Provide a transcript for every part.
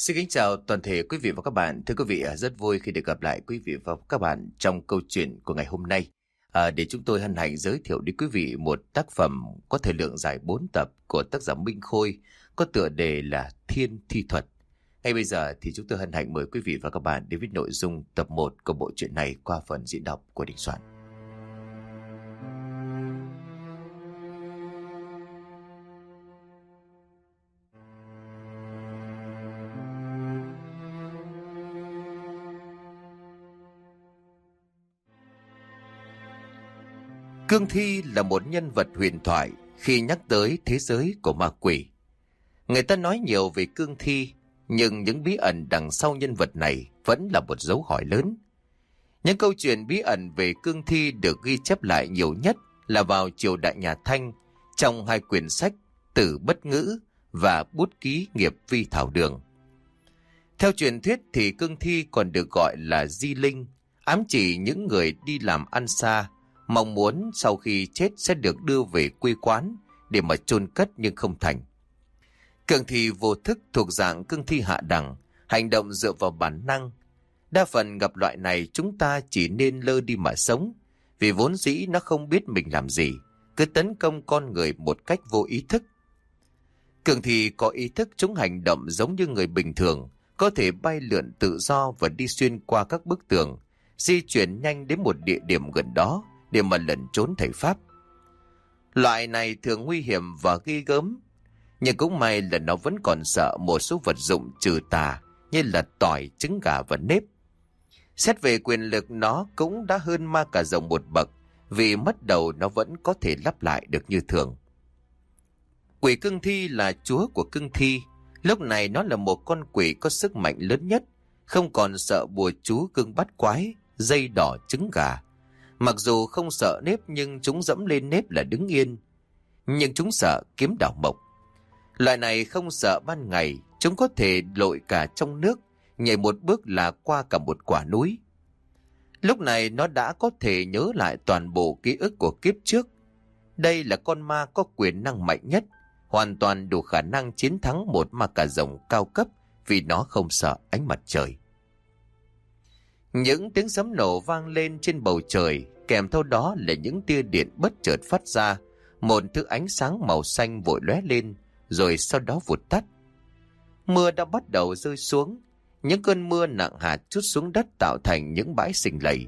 Xin kính chào toàn thể quý vị và các bạn. Thưa quý vị, rất vui khi được gặp lại quý vị và các bạn trong câu chuyện của ngày hôm nay. Để chúng tôi hân hạnh giới thiệu đến quý vị một tác phẩm có thời lượng dài 4 tập của tác giả Minh Khôi, có tựa đề là Thiên Thi Thuật. Ngay bây giờ thì chúng tôi hân hạnh mời quý vị và các bạn đến với nội dung tập 1 của bộ truyện này qua phần diễn đọc của Đình Soạn. Cương Thi là một nhân vật huyền thoại khi nhắc tới thế giới của ma quỷ. Người ta nói nhiều về Cương Thi, nhưng những bí ẩn đằng sau nhân vật này vẫn là một dấu hỏi lớn. Những câu chuyện bí ẩn về Cương Thi được ghi chép lại nhiều nhất là vào triều đại nhà Thanh trong 2 quyển sách Tử Bất Ngữ và Bút Ký Nghiệp Vi Thảo Đường. Theo truyền thuyết thì Cương Thi còn được gọi là Di Linh, ám chỉ những người đi làm ăn xa, mong muốn sau khi chết sẽ được đưa về quê quán để mà chôn cất nhưng không thành. Cương Thi vô thức thuộc dạng cương thi hạ đẳng, hành động dựa vào bản năng. Đa phần gặp loại này chúng ta chỉ nên lơ đi mà sống, vì vốn dĩ nó không biết mình làm gì, cứ tấn công con người một cách vô ý thức. Cương thi có ý thức, chúng hành động giống như người bình thường, có thể bay lượn tự do và đi xuyên qua các bức tường, di chuyển nhanh đến một địa điểm gần đó để mà lẩn trốn thầy pháp. Loại này thường nguy hiểm và ghê gớm, nhưng cũng may là nó vẫn còn sợ một số vật dụng trừ tà như là tỏi, trứng gà và nếp. Xét về quyền lực, nó cũng đã hơn ma cà rồng một bậc, vì mất đầu nó vẫn có thể lắp lại được như thường. Quỷ Cương Thi là chúa của cương thi. Lúc này nó là một con quỷ có sức mạnh lớn nhất, không còn sợ bùa chú cương bắt quái, dây đỏ, trứng gà. Mặc dù không sợ nếp nhưng chúng dẫm lên nếp là đứng yên. Nhưng chúng sợ kiếm đảo mộc. Loại này không sợ ban ngày, chúng có thể lội cả trong nước, nhảy một bước là qua cả một quả núi. Lúc này nó đã có thể nhớ lại toàn bộ ký ức của kiếp trước. Đây là con ma có quyền năng mạnh nhất, hoàn toàn đủ khả năng chiến thắng một ma cà rồng cao cấp vì nó không sợ ánh mặt trời. Những tiếng sấm nổ vang lên trên bầu trời, kèm theo đó là những tia điện bất chợt phát ra, một thứ ánh sáng màu xanh vội lóe lên, rồi sau đó vụt tắt. Mưa đã bắt đầu rơi xuống, những cơn mưa nặng hạt trút xuống đất tạo thành những bãi sình lầy.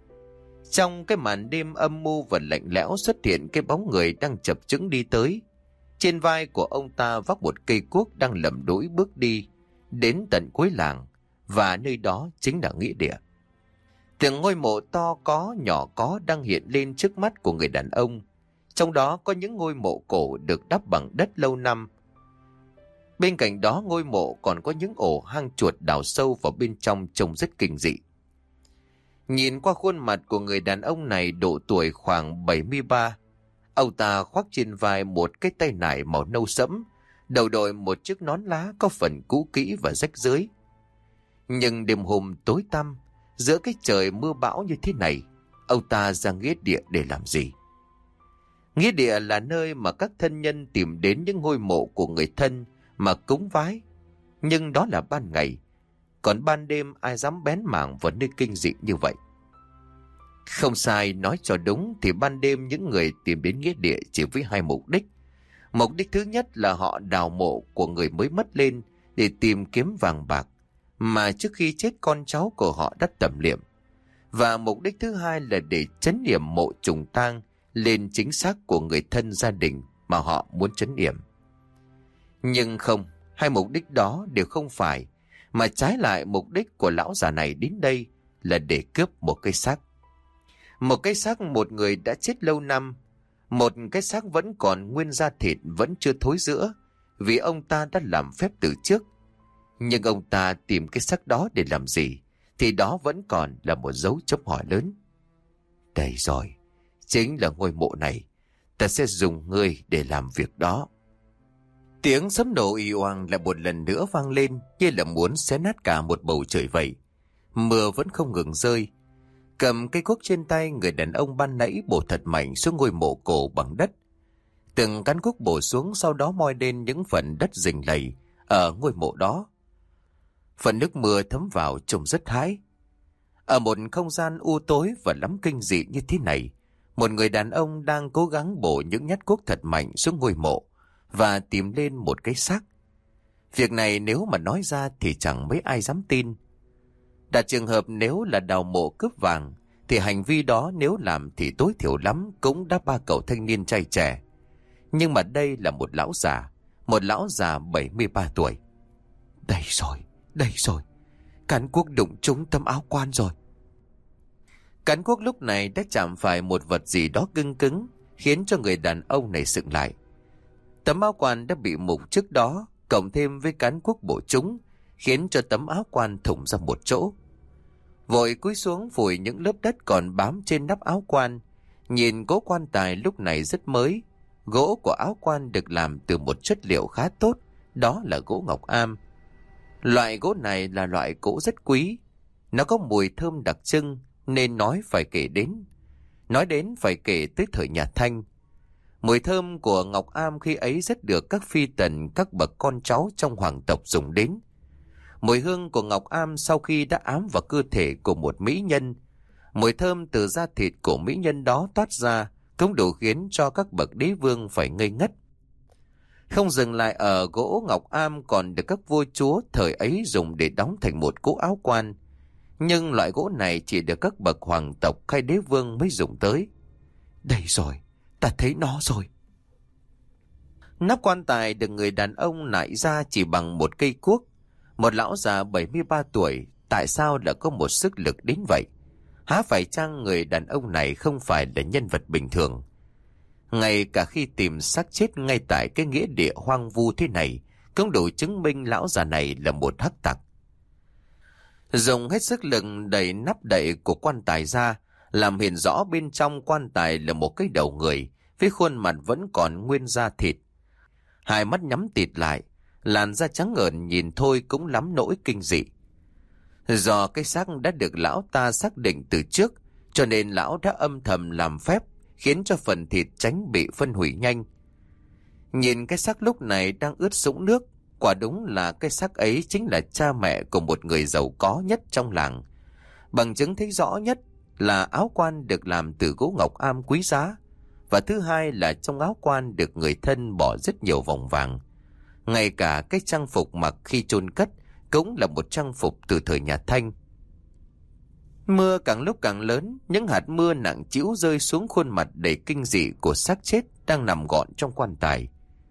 Trong cái màn đêm âm mưu và lạnh lẽo xuất hiện cái bóng người đang chập chững đi tới. Trên vai của ông ta vác một cây cuốc đang lầm đũi bước đi đến tận cuối làng, và nơi đó chính là nghĩa địa. Từng ngôi mộ to có nhỏ có đang hiện lên trước mắt của người đàn ông. Trong đó có những ngôi mộ cổ được đắp bằng đất lâu năm. Bên cạnh đó ngôi mộ còn có những ổ hang chuột đào sâu vào bên trong trông rất kinh dị. Nhìn qua khuôn mặt của người đàn ông này độ tuổi khoảng 73. Ông ta khoác trên vai một cái tay nải màu nâu sẫm, đầu đội một chiếc nón lá có phần cũ kỹ và rách rưới. Nhưng đêm hôm tối tăm, giữa cái trời mưa bão như thế này, ông ta ra nghĩa địa để làm gì? Nghĩa địa là nơi mà các thân nhân tìm đến những ngôi mộ của người thân mà cúng vái. Nhưng đó là ban ngày, còn ban đêm ai dám bén mảng vào nơi kinh dị như vậy? Không sai, nói cho đúng thì ban đêm những người tìm đến nghĩa địa chỉ với 2 mục đích. Mục đích thứ nhất là họ đào mộ của người mới mất lên để tìm kiếm vàng bạc mà trước khi chết con cháu của họ đã tẩm liệm. Và mục đích thứ hai là để trấn yểm mộ trùng tang lên chính xác của người thân gia đình mà họ muốn trấn yểm. Nhưng không, 2 mục đích đó đều không phải, mà trái lại mục đích của lão già này đến đây là để cướp một cái xác. Một cái xác một người đã chết lâu năm, một cái xác vẫn còn nguyên da thịt, vẫn chưa thối rữa, vì ông ta đã làm phép từ trước. Nhưng ông ta tìm cái xác đó để làm gì thì đó vẫn còn là một dấu chấm hỏi lớn. Đây rồi, chính là ngôi mộ này, ta sẽ dùng ngươi để làm việc đó. Tiếng sấm nổ ì oang lại một lần nữa vang lên, như là muốn xé nát cả một bầu trời vậy. Mưa vẫn không ngừng rơi. Cầm cây cuốc trên tay, người đàn ông ban nãy bổ thật mạnh xuống ngôi mộ cổ bằng đất. Từng cán cuốc bổ xuống, sau đó moi lên những phần đất rình lầy ở ngôi mộ đó. Phần nước mưa thấm vào trông rất hãi. Ở một không gian u tối và lắm kinh dị như thế này, một người đàn ông đang cố gắng bổ những nhát cuốc thật mạnh xuống ngôi mộ và tìm lên một cái xác. Việc này nếu mà nói ra thì chẳng mấy ai dám tin. Đặt trường hợp nếu là đào mộ cướp vàng, thì hành vi đó nếu làm thì tối thiểu lắm cũng đã 3 cậu thanh niên trai trẻ. Nhưng mà đây là một lão già 73 tuổi. Đây rồi, cán cuốc đụng trúng tấm áo quan rồi. Cán cuốc lúc này đã chạm phải một vật gì đó cứng cứng, khiến cho người đàn ông này sững lại. Tấm áo quan đã bị mục trước đó, cộng thêm với cán cuốc bổ trúng, khiến cho tấm áo quan thủng ra một chỗ. Vội cúi xuống phủi những lớp đất còn bám trên nắp áo quan. Nhìn gỗ quan tài lúc này rất mới. Gỗ của áo quan được làm từ một chất liệu khá tốt, đó là gỗ ngọc am. Loại gỗ này là loại gỗ rất quý. Nó có mùi thơm đặc trưng nên nói đến phải kể tới thời nhà Thanh. Mùi thơm của ngọc am khi ấy rất được các phi tần, các bậc con cháu trong hoàng tộc dùng đến. Mùi hương của ngọc am sau khi đã ám vào cơ thể của một mỹ nhân, mùi thơm từ da thịt của mỹ nhân đó toát ra cũng đủ khiến cho các bậc đế vương phải ngây ngất. Không dừng lại ở gỗ ngọc am, còn được các vua chúa thời ấy dùng để đóng thành một cỗ áo quan. Nhưng loại gỗ này chỉ được các bậc hoàng tộc hay đế vương mới dùng tới. Đây rồi, ta thấy nó rồi. Nắp quan tài được người đàn ông nại ra chỉ bằng một cây cuốc. Một lão già 73 tuổi, tại sao lại có một sức lực đến vậy? Há phải chăng người đàn ông này không phải là nhân vật bình thường? Ngay cả khi tìm xác chết ngay tại cái nghĩa địa hoang vu thế này, cũng đủ chứng minh lão già này là một hắc tặc. Dùng hết sức lực đẩy nắp đậy của quan tài ra, làm hiện rõ bên trong quan tài là một cái đầu người, với khuôn mặt vẫn còn nguyên da thịt. Hai mắt nhắm tịt lại, làn da trắng ngợn nhìn thôi cũng lắm nỗi kinh dị. Do cái xác đã được lão ta xác định từ trước, cho nên lão đã âm thầm làm phép, khiến cho phần thịt tránh bị phân hủy nhanh. Nhìn cái xác lúc này đang ướt sũng nước, quả đúng là cái xác ấy chính là cha mẹ của một người giàu có nhất trong làng. Bằng chứng thấy rõ nhất là áo quan được làm từ gỗ ngọc am quý giá, và thứ hai là trong áo quan được người thân bỏ rất nhiều vòng vàng. Ngay cả cái trang phục mặc khi chôn cất cũng là một trang phục từ thời nhà Thanh. Mưa càng lúc càng lớn, những hạt mưa nặng trĩu rơi xuống khuôn mặt đầy kinh dị của xác chết đang nằm gọn trong quan tài.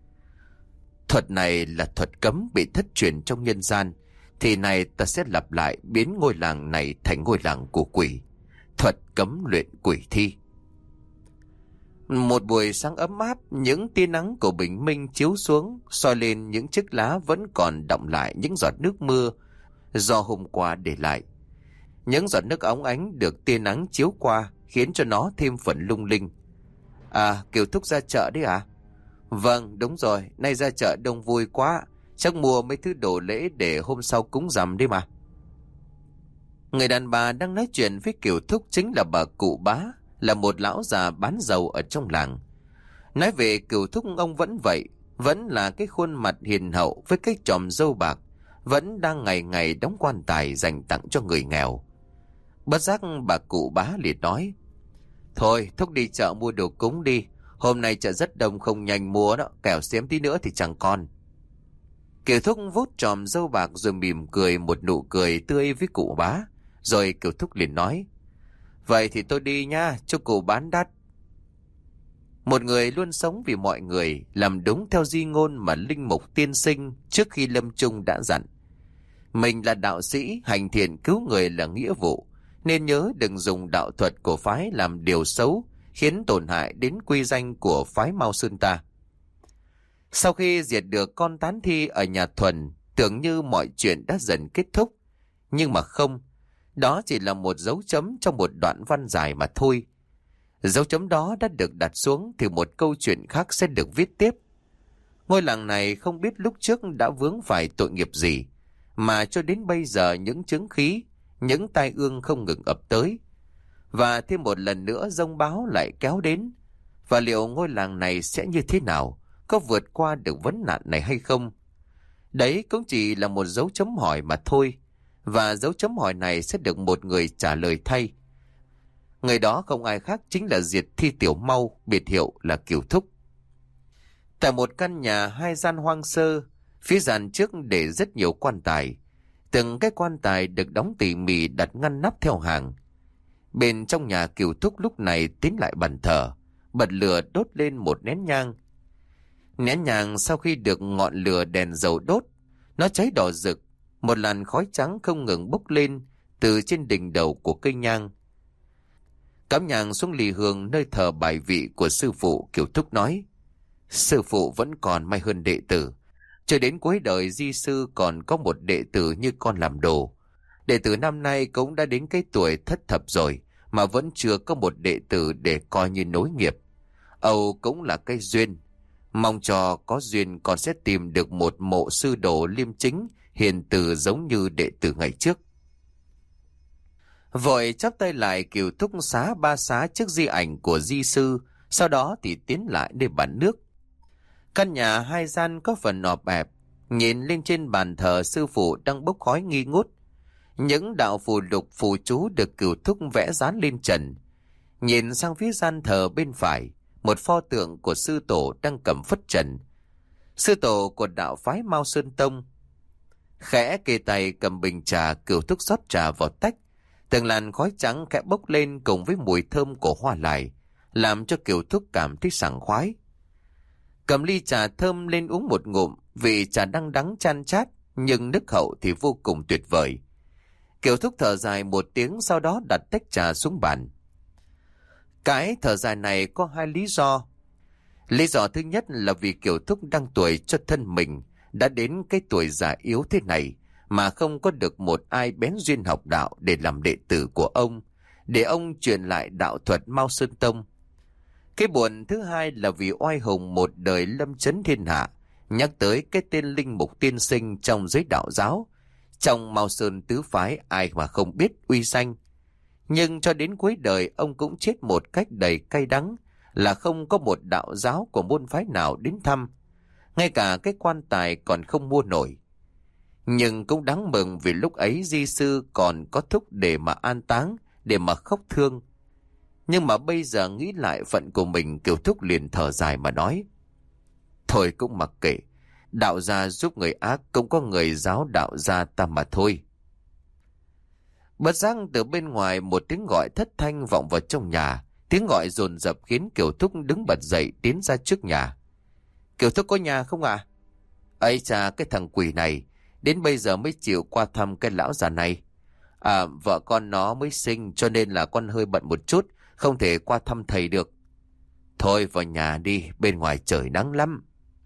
Thuật này là thuật cấm bị thất truyền trong nhân gian, thì này ta sẽ lặp lại biến ngôi làng này thành ngôi làng của quỷ. Thuật cấm luyện quỷ thi. Một buổi sáng ấm áp, những tia nắng của bình minh chiếu xuống, soi lên những chiếc lá vẫn còn đọng lại những giọt nước mưa do hôm qua để lại. Những giọt nước óng ánh được tia nắng chiếu qua khiến cho nó thêm phần lung linh. À, Kiều Thúc ra chợ đấy à? Vâng, đúng rồi, nay ra chợ đông vui quá, chắc mua mấy thứ đồ lễ để hôm sau cúng rằm đi mà. Người đàn bà đang nói chuyện với Kiều Thúc chính là bà Cụ Bá, là một lão già bán dầu ở trong làng. Nói về Kiều Thúc, ông vẫn vậy, vẫn là cái khuôn mặt hiền hậu với cái chòm râu bạc, vẫn đang ngày ngày đóng quan tài dành tặng cho người nghèo. Bất giác bà Cụ Bá liền nói: Thôi, Thúc đi chợ mua đồ cúng đi, hôm nay chợ rất đông không nhanh mua đó, kẻo xém tí nữa thì chẳng còn. Kiều Thúc vuốt chòm râu bạc rồi mỉm cười một nụ cười tươi với Cụ Bá, rồi Kiều Thúc liền nói: Vậy thì tôi đi nha, chúc cụ bán đắt. Một người luôn sống vì mọi người, làm đúng theo di ngôn mà Linh Mục tiên sinh trước khi lâm chung đã dặn. Mình là đạo sĩ, hành thiện cứu người là nghĩa vụ, nên nhớ đừng dùng đạo thuật của phái làm điều xấu, khiến tổn hại đến quy danh của phái Mao Sơn ta. Sau khi diệt được con tán thi ở nhà Thuần, tưởng như mọi chuyện đã dần kết thúc. Nhưng mà không, đó chỉ là một dấu chấm trong một đoạn văn dài mà thôi. Dấu chấm đó đã được đặt xuống thì một câu chuyện khác sẽ được viết tiếp. Ngôi làng này không biết lúc trước đã vướng phải tội nghiệp gì, mà cho đến bây giờ những chứng khí, những tai ương không ngừng ập tới. Và thêm một lần nữa giông báo lại kéo đến. Và liệu ngôi làng này sẽ như thế nào? Có vượt qua được vấn nạn này hay không? Đấy cũng chỉ là một dấu chấm hỏi mà thôi. Và dấu chấm hỏi này sẽ được một người trả lời thay. Người đó không ai khác chính là Diệt Thi Tiểu Mau, biệt hiệu là Kiều Thúc. Tại một căn nhà 2 gian hoang sơ, phía gian trước để rất nhiều quan tài. Từng cái quan tài được đóng tỉ mỉ đặt ngăn nắp theo hàng. Bên trong nhà Kiều Thúc lúc này tiến lại bàn thờ, bật lửa đốt lên một nén nhang. Nén nhang sau khi được ngọn lửa đèn dầu đốt, nó cháy đỏ rực, một làn khói trắng không ngừng bốc lên từ trên đỉnh đầu của cây nhang. Cắm nhang xuống lì hương nơi thờ bài vị của sư phụ, Kiều Thúc nói: sư phụ vẫn còn may hơn đệ tử. Cho đến cuối đời di sư còn có một đệ tử như con làm đồ. Đệ tử năm nay cũng đã đến cái tuổi thất thập rồi mà vẫn chưa có một đệ tử để coi như nối nghiệp. Âu cũng là cái duyên. Mong cho có duyên con sẽ tìm được một mộ sư đồ liêm chính, hiền từ giống như đệ tử ngày trước. Vội chắp tay lại, Kiều Thúc xá ba xá trước di ảnh của di sư, sau đó thì tiến lại nơi bàn nước. Căn nhà 2 gian có phần ọp ẹp, nhìn lên trên bàn thờ sư phụ đang bốc khói nghi ngút. Những đạo phù lục phù chú được Kiều Thúc vẽ dán lên trần. Nhìn sang phía gian thờ bên phải, một pho tượng của sư tổ đang cầm phất trần. Sư tổ của đạo phái Mao Sơn Tông. Khẽ kề tay cầm bình trà, Kiều Thúc rót trà vào tách. Từng làn khói trắng khẽ bốc lên cùng với mùi thơm của hoa lài, làm cho Kiều Thúc cảm thấy sảng khoái. Cầm ly trà thơm lên uống một ngụm, vị trà đắng đắng chan chát, nhưng nước hậu thì vô cùng tuyệt vời. Kiều Thúc thở dài một tiếng, sau đó đặt tách trà xuống bàn. Cái thở dài này có 2 lý do. Lý do thứ nhất là vì Kiều Thúc đang tuổi cho thân mình, đã đến cái tuổi già yếu thế này mà không có được một ai bén duyên học đạo để làm đệ tử của ông, để ông truyền lại đạo thuật Mao Sơn Tông. Cái buồn thứ hai là vì oai hùng một đời lâm chấn thiên hạ, nhắc tới cái tên linh mục tiên sinh trong giới đạo giáo, trong Mao Sơn tứ phái ai mà không biết uy danh. Nhưng cho đến cuối đời ông cũng chết một cách đầy cay đắng, là không có một đạo giáo của môn phái nào đến thăm, ngay cả cái quan tài còn không mua nổi. Nhưng cũng đáng mừng vì lúc ấy di sư còn có thúc để mà an táng, để mà khóc thương. Nhưng mà bây giờ nghĩ lại phận của mình, Kiều Thúc liền thở dài mà nói: thôi cũng mặc kệ, đạo gia giúp người ác cũng có người giáo đạo gia ta mà thôi. Bất giác từ bên ngoài một tiếng gọi thất thanh vọng vào trong nhà. Tiếng gọi dồn dập khiến Kiều Thúc đứng bật dậy tiến ra trước nhà. Kiều Thúc có nhà không ạ? Ấy chà, cái thằng quỷ này đến bây giờ mới chịu qua thăm cái lão già này. Vợ con nó mới sinh cho nên là con hơi bận một chút, không thể qua thăm thầy được. Thôi vào nhà đi, bên ngoài trời nắng lắm.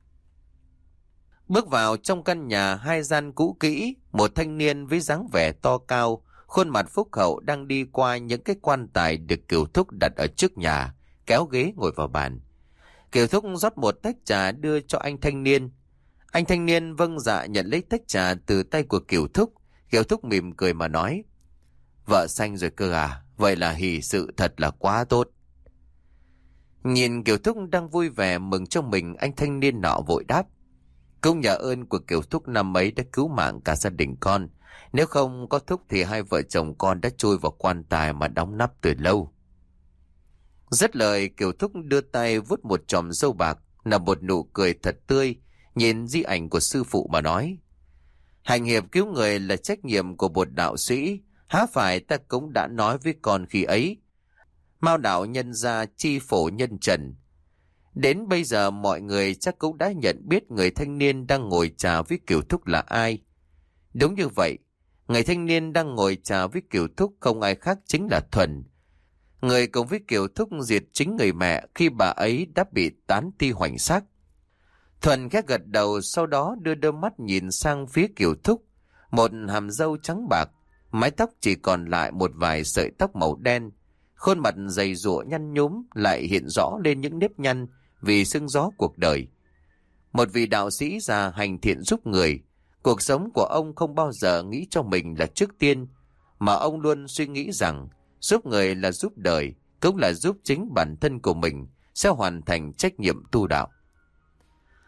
Bước vào trong căn nhà 2 gian cũ kỹ, một thanh niên với dáng vẻ to cao, khuôn mặt phúc hậu đang đi qua những cái quan tài được Kiều Thúc đặt ở trước nhà, kéo ghế ngồi vào bàn. Kiều Thúc rót một tách trà đưa cho anh thanh niên. Anh thanh niên vâng dạ nhận lấy tách trà từ tay của Kiều Thúc. Kiều Thúc mỉm cười mà nói: vợ sanh rồi cơ à, vậy là hỷ sự thật là quá tốt. Nhìn Kiều Thúc đang vui vẻ mừng cho mình, anh thanh niên nọ vội đáp: cũng nhờ ơn của Kiều Thúc năm ấy đã cứu mạng cả gia đình con. Nếu không có Thúc thì 2 vợ chồng con đã chui vào quan tài mà đóng nắp từ lâu. Dứt lời, Kiều Thúc đưa tay vuốt một chòm râu bạc, nở một nụ cười thật tươi, nhìn di ảnh của sư phụ mà nói: hành hiệp cứu người là trách nhiệm của một đạo sĩ, há phải ta cũng đã nói với con khi ấy. Mao đạo nhân gia chi phổ nhân trần. Đến bây giờ mọi người chắc cũng đã nhận biết người thanh niên đang ngồi trà với Kiều Thúc là ai. Đúng như vậy, người thanh niên đang ngồi trà với Kiều Thúc không ai khác chính là Thuần, người cùng với Kiều Thúc diệt chính người mẹ khi bà ấy đã bị tán ti hoành xác. Thuần khẽ gật đầu, sau đó đưa đôi mắt nhìn sang phía Kiều Thúc. Một hàm râu trắng bạc, mái tóc chỉ còn lại một vài sợi tóc màu đen, khuôn mặt dày dụa nhăn nhúm lại hiện rõ lên những nếp nhăn vì sương gió cuộc đời. Một vị đạo sĩ già hành thiện giúp người, cuộc sống của ông không bao giờ nghĩ cho mình là trước tiên, mà ông luôn suy nghĩ rằng giúp người là giúp đời, cũng là giúp chính bản thân của mình sẽ hoàn thành trách nhiệm tu đạo.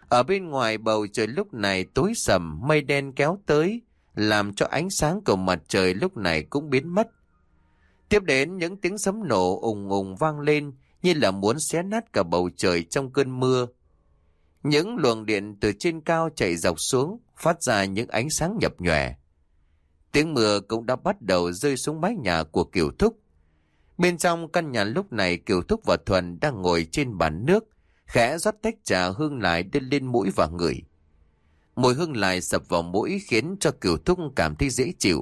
Ở bên ngoài bầu trời lúc này tối sầm, mây đen kéo tới, làm cho ánh sáng của mặt trời lúc này cũng biến mất. Tiếp đến những tiếng sấm nổ ùng ùng vang lên như là muốn xé nát cả bầu trời trong cơn mưa. Những luồng điện từ trên cao chạy dọc xuống, phát ra những ánh sáng nhập nhòe. Tiếng mưa cũng đã bắt đầu rơi xuống mái nhà của Kiều Thúc. Bên trong căn nhà lúc này Kiều Thúc và Thuần đang ngồi trên bàn nước, khẽ rót tách trà hương lại đưa lên mũi và ngửi. Mùi hương lại sập vào mũi khiến cho Kiều Thúc cảm thấy dễ chịu.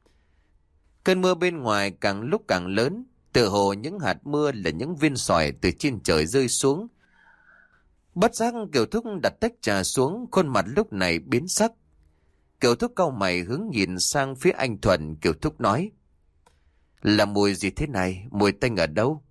Cơn mưa bên ngoài càng lúc càng lớn, tựa hồ những hạt mưa là những viên sỏi từ trên trời rơi xuống. Bất giác Kiều Thúc đặt tách trà xuống, khuôn mặt lúc này biến sắc. Kiều Thúc cau mày hướng nhìn sang phía anh Thuần. Kiều Thúc nói: là mùi gì thế này? Mùi tanh ở đâu?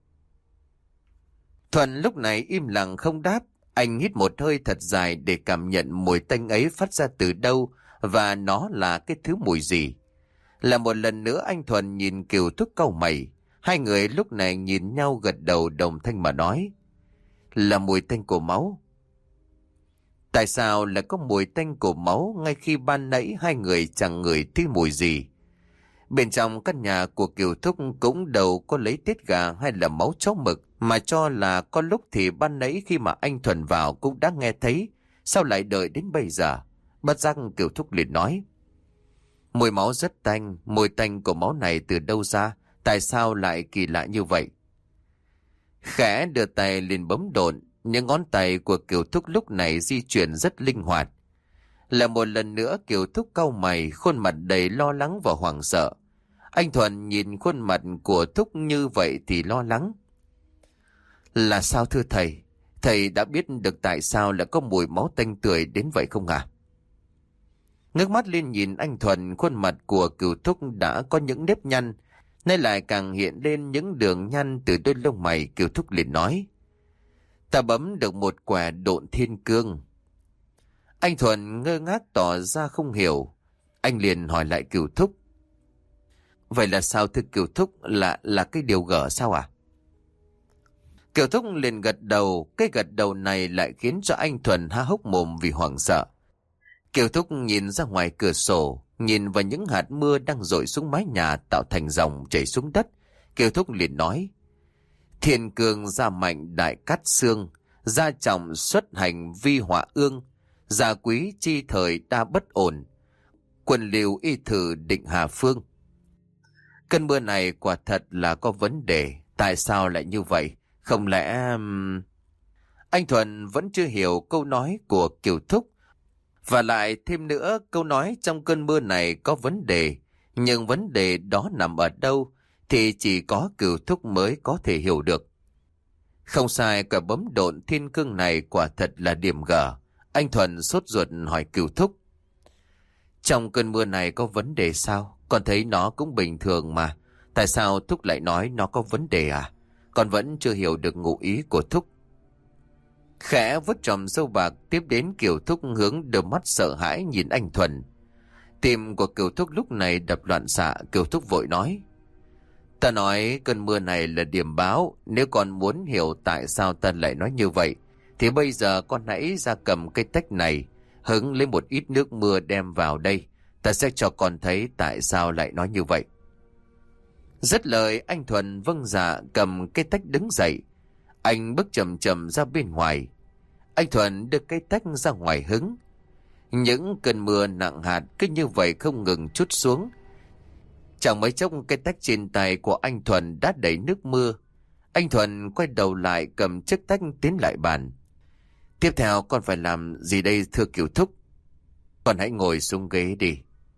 Thuần lúc này im lặng không đáp. Anh hít một hơi thật dài để cảm nhận mùi tanh ấy phát ra từ đâu và nó là cái thứ mùi gì. Là một lần nữa anh Thuần nhìn Kiều Thúc cau mày. Hai người lúc này nhìn nhau gật đầu đồng thanh mà nói: là mùi tanh của máu. Tại sao lại có mùi tanh của máu ngay khi ban nãy hai người chẳng ngửi thấy mùi gì? Bên trong căn nhà của Kiều Thúc cũng đâu có lấy tiết gà hay là máu chó mực, mà cho là có lúc thì ban nãy khi mà anh Thuần vào cũng đã nghe thấy, sao lại đợi đến bây giờ? Bất giác Kiều Thúc liền nói: mùi máu rất tanh, mùi tanh của máu này từ đâu ra? Tại sao lại kỳ lạ như vậy? Khẽ đưa tay liền bấm độn, những ngón tay của Kiều Thúc lúc này di chuyển rất linh hoạt. Là một lần nữa Kiều Thúc cau mày, khuôn mặt đầy lo lắng và hoảng sợ. Anh Thuần nhìn khuôn mặt của Thúc như vậy thì lo lắng. Là sao thưa thầy? Thầy đã biết được tại sao lại có mùi máu tanh tưởi đến vậy không ạ? Ngước mắt lên nhìn anh Thuần, khuôn mặt của Kiều Thúc đã có những nếp nhăn, nay lại càng hiện lên những đường nhăn từ đôi lông mày. Kiều Thúc liền nói: ta bấm được một quẻ độn thiên cương. Anh Thuần ngơ ngác tỏ ra không hiểu. Anh liền hỏi lại Kiều Thúc: vậy là sao thưa Kiều Thúc? Là cái điều gở sao à? Kiều Thúc liền gật đầu. Cái gật đầu này lại khiến cho anh Thuần há hốc mồm vì hoảng sợ. Kiều Thúc nhìn ra ngoài cửa sổ, nhìn vào những hạt mưa đang dội xuống mái nhà tạo thành dòng chảy xuống đất. Kiều Thúc liền nói: thiên cương gia mạnh đại cát xương, gia trọng xuất hành vi họa ương, gia quý chi thời đa bất ổn, quần liều y thử định hà phương. Cơn mưa này quả thật là có vấn đề. Tại sao lại như vậy? Không lẽ... Anh Thuần vẫn chưa hiểu câu nói của Kiều Thúc. Và lại thêm nữa, câu nói trong cơn mưa này có vấn đề. Nhưng vấn đề đó nằm ở đâu thì chỉ có Kiều Thúc mới có thể hiểu được. Không sai, quả bấm độn thiên cương này quả thật là điểm gở. Anh Thuần sốt ruột hỏi Kiều Thúc: trong cơn mưa này có vấn đề sao? Con thấy nó cũng bình thường mà. Tại sao Thúc lại nói nó có vấn đề à? Con vẫn chưa hiểu được ngụ ý của Thúc. Khẽ vuốt tròm râu bạc, tiếp đến Kiều Thúc hướng đôi mắt sợ hãi nhìn anh Thuần. Tim của Kiều Thúc lúc này đập loạn xạ. Kiều Thúc vội nói: ta nói cơn mưa này là điểm báo. Nếu con muốn hiểu tại sao ta lại nói như vậy, thì bây giờ con hãy ra cầm cây tách này, hứng lấy một ít nước mưa đem vào đây. Ta sẽ cho con thấy tại sao lại nói như vậy. Dứt lời, anh Thuần vâng dạ cầm cây tách đứng dậy. Anh bước chậm chậm ra bên ngoài. Anh Thuần đưa cây tách ra ngoài hứng. Những cơn mưa nặng hạt cứ như vậy không ngừng trút xuống. Chẳng mấy chốc cây tách trên tay của anh Thuần đã đầy nước mưa. Anh Thuần quay đầu lại cầm chiếc tách tiến lại bàn. Tiếp theo con phải làm gì đây thưa Kiều Thúc? Con hãy ngồi xuống ghế đi.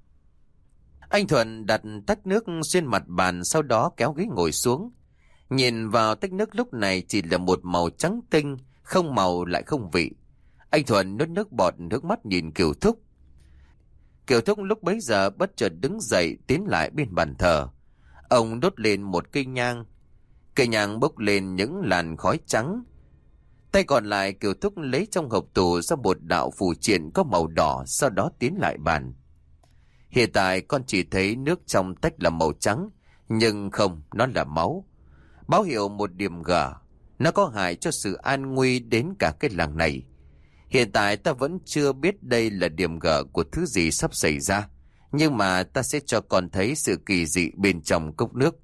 Anh Thuần đặt tách nước trên mặt bàn, sau đó kéo ghế ngồi xuống. Nhìn vào tách nước lúc này chỉ là một màu trắng tinh, không màu lại không vị. Anh Thuần nuốt nước bọt, nước mắt nhìn Kiều Thúc. Kiều Thúc lúc bấy giờ bất chợt đứng dậy tiến lại bên bàn thờ. Ông đốt lên một cây nhang. Cây nhang bốc lên những làn khói trắng. Tay còn lại Kiều Thúc lấy trong hộp tủ ra một đạo phù triện có màu đỏ, sau đó tiến lại bàn. Hiện tại con chỉ thấy nước trong tách là màu trắng, nhưng không, nó là máu. Báo hiệu một điểm gở. Nó có hại cho sự an nguy đến cả cái làng này. Hiện tại ta vẫn chưa biết đây là điểm gở của thứ gì sắp xảy ra, nhưng mà ta sẽ cho con thấy sự kỳ dị bên trong cốc nước.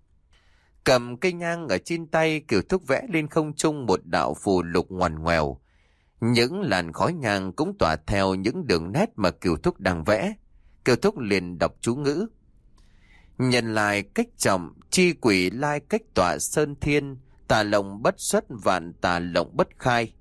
Cầm cây nhang ở trên tay, Kiều Thúc vẽ lên không trung một đạo phù lục ngoằn ngoèo. Những làn khói nhang cũng tỏa theo những đường nét mà Kiều Thúc đang vẽ. Kiều Thúc liền đọc chú ngữ: nhân lai cách trọng, chi quỷ lai cách tọa sơn thiên, tà lộng bất xuất vạn tà lộng bất khai.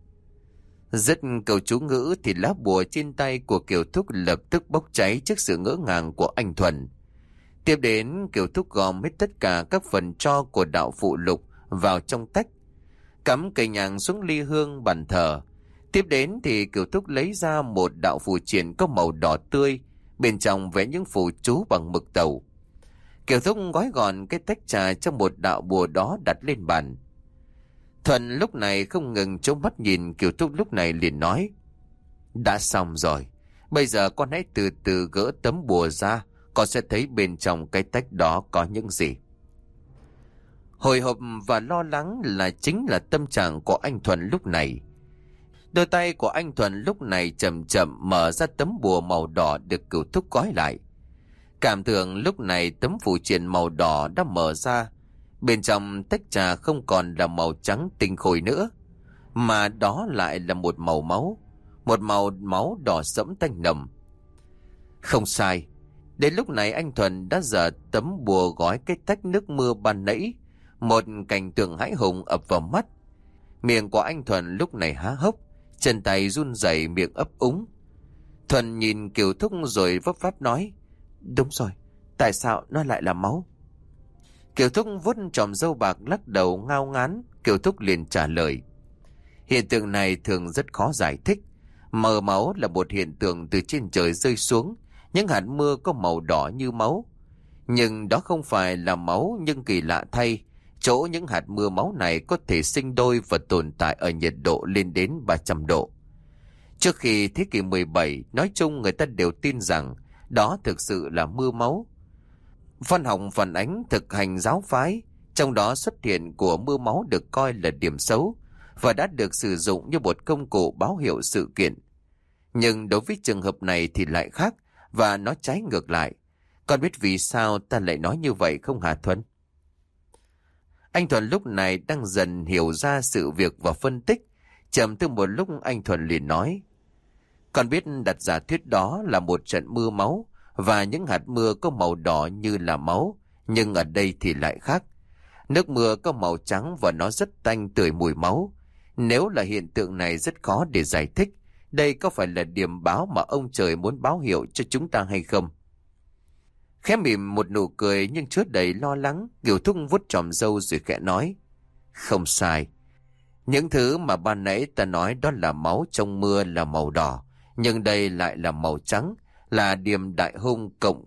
Dứt câu chú ngữ thì lá bùa trên tay của Kiều Thúc lập tức bốc cháy trước sự ngỡ ngàng của anh Thuần. Tiếp đến, Kiều Thúc gom hết tất cả các phần tro của đạo phụ lục vào trong tách, cắm cây nhang xuống ly hương bàn thờ. Tiếp đến thì Kiều Thúc lấy ra một đạo phù triện có màu đỏ tươi, bên trong vẽ những phù chú bằng mực tàu. Kiều Thúc gói gọn cái tách trà trong một đạo bùa đó đặt lên bàn. Thuần lúc này không ngừng trông mắt nhìn Kiều Thúc, lúc này liền nói: đã xong rồi, bây giờ con hãy từ từ gỡ tấm bùa ra, con sẽ thấy bên trong cái tách đó có những gì. Hồi hộp và lo lắng chính là tâm trạng của anh Thuần lúc này. Đôi tay của anh Thuần lúc này chậm chậm mở ra tấm bùa màu đỏ được Kiều Thúc gói lại. Cảm tưởng lúc này tấm phù triện màu đỏ đã mở ra. Bên trong tách trà không còn là màu trắng tinh khôi nữa, mà đó lại là một màu máu. Một màu máu đỏ sẫm tanh nồng. Không sai. Đến lúc này anh Thuần đã dở tấm bùa gói cái tách nước mưa ban nãy. Một cảnh tượng hãi hùng ập vào mắt. Miệng của anh Thuần lúc này há hốc, chân tay run rẩy, miệng ấp úng. Thuần nhìn Kiều Thúc rồi vấp váp nói: đúng rồi, tại sao nó lại là máu? Kiều Thúc vuốt chòm râu bạc lắc đầu ngao ngán. Kiều Thúc liền trả lời: hiện tượng này thường rất khó giải thích. Mờ máu là một hiện tượng từ trên trời rơi xuống, những hạt mưa có màu đỏ như máu. Nhưng đó không phải là máu, nhưng kỳ lạ thay, chỗ những hạt mưa máu này có thể sinh đôi và tồn tại ở nhiệt độ lên đến 300 độ. Trước khi thế kỷ 17, nói chung người ta đều tin rằng đó thực sự là mưa máu. Văn học phản ánh thực hành giáo phái, trong đó xuất hiện của mưa máu được coi là điểm xấu và đã được sử dụng như một công cụ báo hiệu sự kiện. Nhưng đối với trường hợp này thì lại khác, và nó trái ngược lại. Con biết vì sao ta lại nói như vậy không hả Thuần? Anh Thuần lúc này đang dần hiểu ra sự việc và phân tích. Chậm từ một lúc anh Thuần liền nói: con biết đặt giả thuyết đó là một trận mưa máu và những hạt mưa có màu đỏ như là máu, nhưng ở đây thì lại khác. Nước mưa có màu trắng và nó rất tanh tưởi mùi máu. Nếu là hiện tượng này rất khó để giải thích, đây có phải là điểm báo mà ông trời muốn báo hiệu cho chúng ta hay không? Khẽ mỉm một nụ cười nhưng chứa đầy lo lắng, Kiều Thúc vuốt chòm râu rồi khẽ nói: không sai. Những thứ mà ban nãy ta nói đó là máu trong mưa là màu đỏ, nhưng đây lại là màu trắng, là điểm đại hung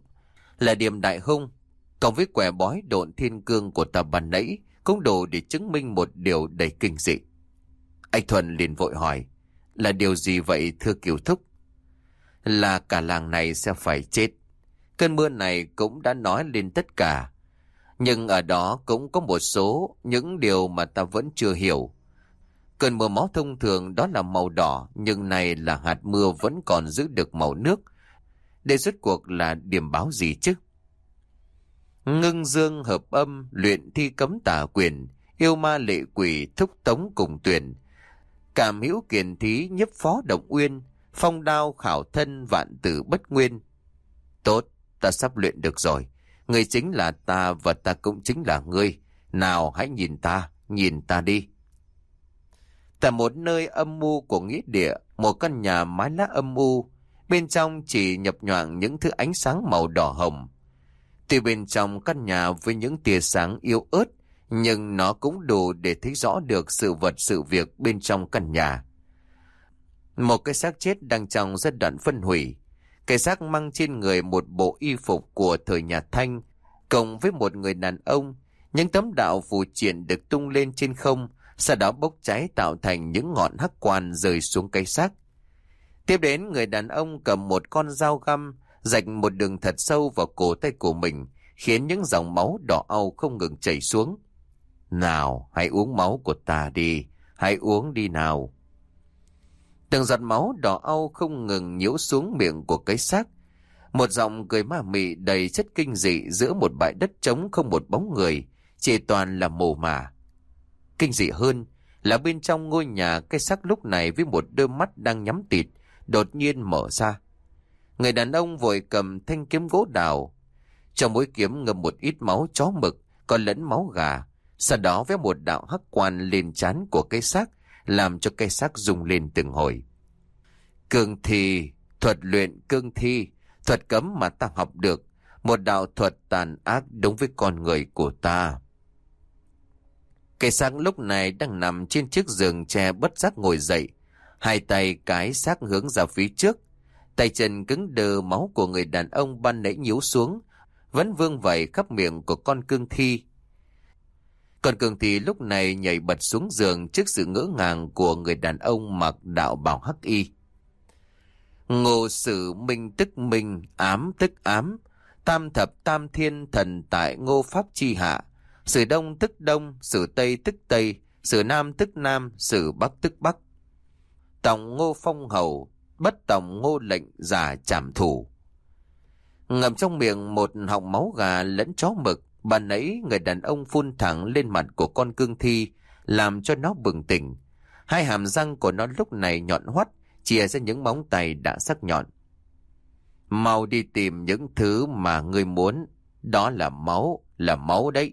cộng với quẻ bói độn thiên cương của ta ban nãy cũng đủ để chứng minh một điều đầy kinh dị. Anh Thuần liền vội hỏi: là điều gì vậy thưa Kiều Thúc? Là cả làng này sẽ phải chết. Cơn mưa này cũng đã nói lên tất cả, nhưng ở đó cũng có một số những điều mà ta vẫn chưa hiểu. Cơn mưa máu thông thường đó là màu đỏ, nhưng này là hạt mưa vẫn còn giữ được màu nước. Đây rốt cuộc là điểm báo gì chứ? Ngưng dương hợp âm, luyện thi cấm tà quyền, yêu ma lệ quỷ thúc tống cùng tuyển. Cảm hữu kiền thí nhiếp phó động uyên, phong đao khảo thân vạn tử bất nguyên. Tốt, ta sắp luyện được rồi. Ngươi chính là ta và ta cũng chính là ngươi. Nào hãy nhìn ta đi. Tại một nơi âm u của nghĩa địa, một căn nhà mái lá âm u, bên trong chỉ nhập nhoạng những thứ ánh sáng màu đỏ hồng. Tuy bên trong căn nhà với những tia sáng yếu ớt, nhưng nó cũng đủ để thấy rõ được sự vật sự việc bên trong căn nhà. Một cái xác chết đang trong giai đoạn phân hủy. Cái xác mang trên người một bộ y phục của thời nhà Thanh, cộng với một người đàn ông. Những tấm đạo phù triện được tung lên trên không, sau đó bốc cháy tạo thành những ngọn hắc quan rơi xuống cái xác. Tiếp đến, người đàn ông cầm một con dao găm, rạch một đường thật sâu vào cổ tay của mình, khiến những dòng máu đỏ au không ngừng chảy xuống. Nào, hãy uống máu của ta đi, hãy uống đi nào. Từng giọt máu đỏ au không ngừng nhiễu xuống miệng của cái xác. Một giọng cười ma mị đầy chất kinh dị giữa một bãi đất trống không một bóng người, chỉ toàn là mồ mả. Kinh dị hơn là bên trong ngôi nhà, cái xác lúc này với một đôi mắt đang nhắm tịt đột nhiên mở ra. Người đàn ông vội cầm thanh kiếm gỗ đào, trong mũi kiếm ngâm một ít máu chó mực còn lẫn máu gà, sau đó vẽ một đạo hắc quan lên trán của cái xác, làm cho cái xác rung lên từng hồi. Cương thi, thuật luyện cương thi, thuật cấm mà ta học được, một đạo thuật tàn ác đúng với con người của ta. Cái xác lúc này đang nằm trên chiếc giường tre bất giác ngồi dậy, hai tay cái xác hướng ra phía trước, tay chân cứng đờ, máu của người đàn ông ban nãy nhíu xuống vẫn vương vẩy khắp miệng của con cương thi. Con cương thi lúc này nhảy bật xuống giường trước sự ngỡ ngàng của người đàn ông mặc đạo bào hắc y. Ngô sử minh tức minh, ám tức ám, tam thập tam thiên thần tại ngô pháp chi hạ, sử đông tức đông, sử tây tức tây, sử nam tức nam, sử bắc tức bắc. Tổng ngô phong hầu, bất tổng ngô lệnh giả trảm thủ. Ngậm trong miệng một họng máu gà lẫn chó mực, ban nãy người đàn ông phun thẳng lên mặt của con cương thi, làm cho nó bừng tỉnh. Hai hàm răng của nó lúc này nhọn hoắt, chìa ra những móng tay đã sắc nhọn. Mau đi tìm những thứ mà ngươi muốn, đó là máu đấy.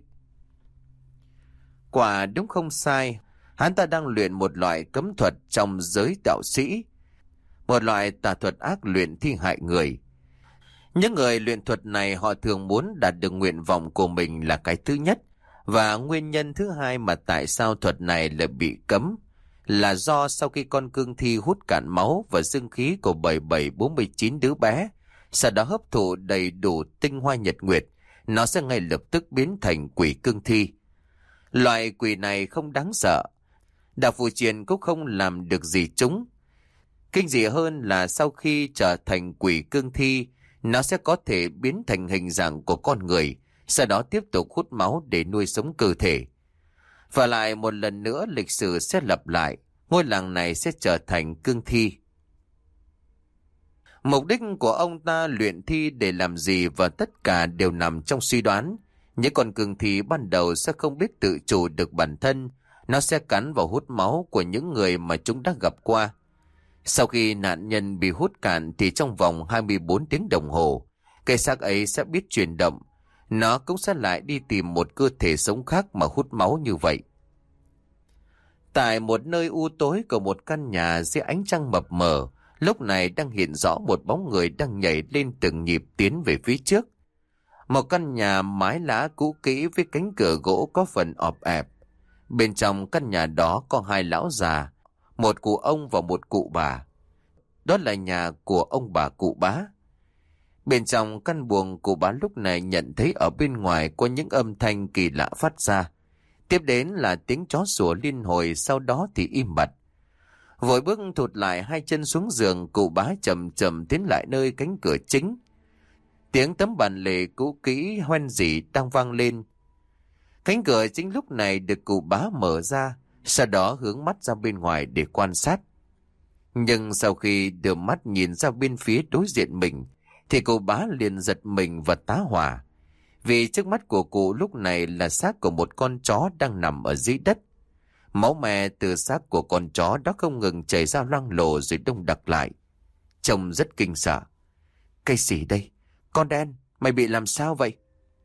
Quả đúng không sai, hắn ta đang luyện một loại cấm thuật trong giới đạo sĩ, một loại tà thuật ác luyện thi hại người. Những người luyện thuật này họ thường muốn đạt được nguyện vọng của mình là cái thứ nhất, và nguyên nhân thứ hai mà tại sao thuật này lại bị cấm là do sau khi con cương thi hút cạn máu và dương khí của 7749 đứa bé, sau đó hấp thụ đầy đủ tinh hoa nhật nguyệt, nó sẽ ngay lập tức biến thành quỷ cương thi. Loại quỷ này không đáng sợ, đạo phù triện cũng không làm được gì chúng. Kinh dị hơn là sau khi trở thành quỷ cương thi, nó sẽ có thể biến thành hình dạng của con người, sau đó tiếp tục hút máu để nuôi sống cơ thể. Và lại một lần nữa lịch sử sẽ lặp lại, ngôi làng này sẽ trở thành cương thi. Mục đích của ông ta luyện thi để làm gì và tất cả đều nằm trong suy đoán. Những con cương thi ban đầu sẽ không biết tự chủ được bản thân, nó sẽ cắn và hút máu của những người mà chúng đã gặp qua. Sau khi nạn nhân bị hút cạn thì trong vòng 24 tiếng đồng hồ, cây xác ấy sẽ biết chuyển động. Nó cũng sẽ lại đi tìm một cơ thể sống khác mà hút máu như vậy. Tại một nơi u tối của một căn nhà dưới ánh trăng mập mờ, lúc này đang hiện rõ một bóng người đang nhảy lên từng nhịp tiến về phía trước. Một căn nhà mái lá cũ kỹ với cánh cửa gỗ có phần ọp ẹp. Bên trong căn nhà đó có hai lão già, một cụ ông và một cụ bà. Đó là nhà của ông bà cụ bá. Bên trong căn buồng, cụ bá lúc này nhận thấy ở bên ngoài có những âm thanh kỳ lạ phát ra. Tiếp đến là tiếng chó sủa liên hồi, sau đó thì im bặt. Vội bước thụt lại hai chân xuống giường, cụ bá chậm chậm tiến lại nơi cánh cửa chính. Tiếng tấm bàn lề cũ kỹ hoen rỉ đang vang lên. Cánh cửa chính lúc này được cụ bá mở ra, sau đó hướng mắt ra bên ngoài để quan sát. Nhưng sau khi đưa mắt nhìn ra bên phía đối diện mình, thì cụ bá liền giật mình và tá hỏa. Vì trước mắt của cụ lúc này là xác của một con chó đang nằm ở dưới đất. Máu me từ xác của con chó đó không ngừng chảy ra loang lổ rồi đông đặc lại. Trông rất kinh sợ. Cái gì đây? Con đen, mày bị làm sao vậy?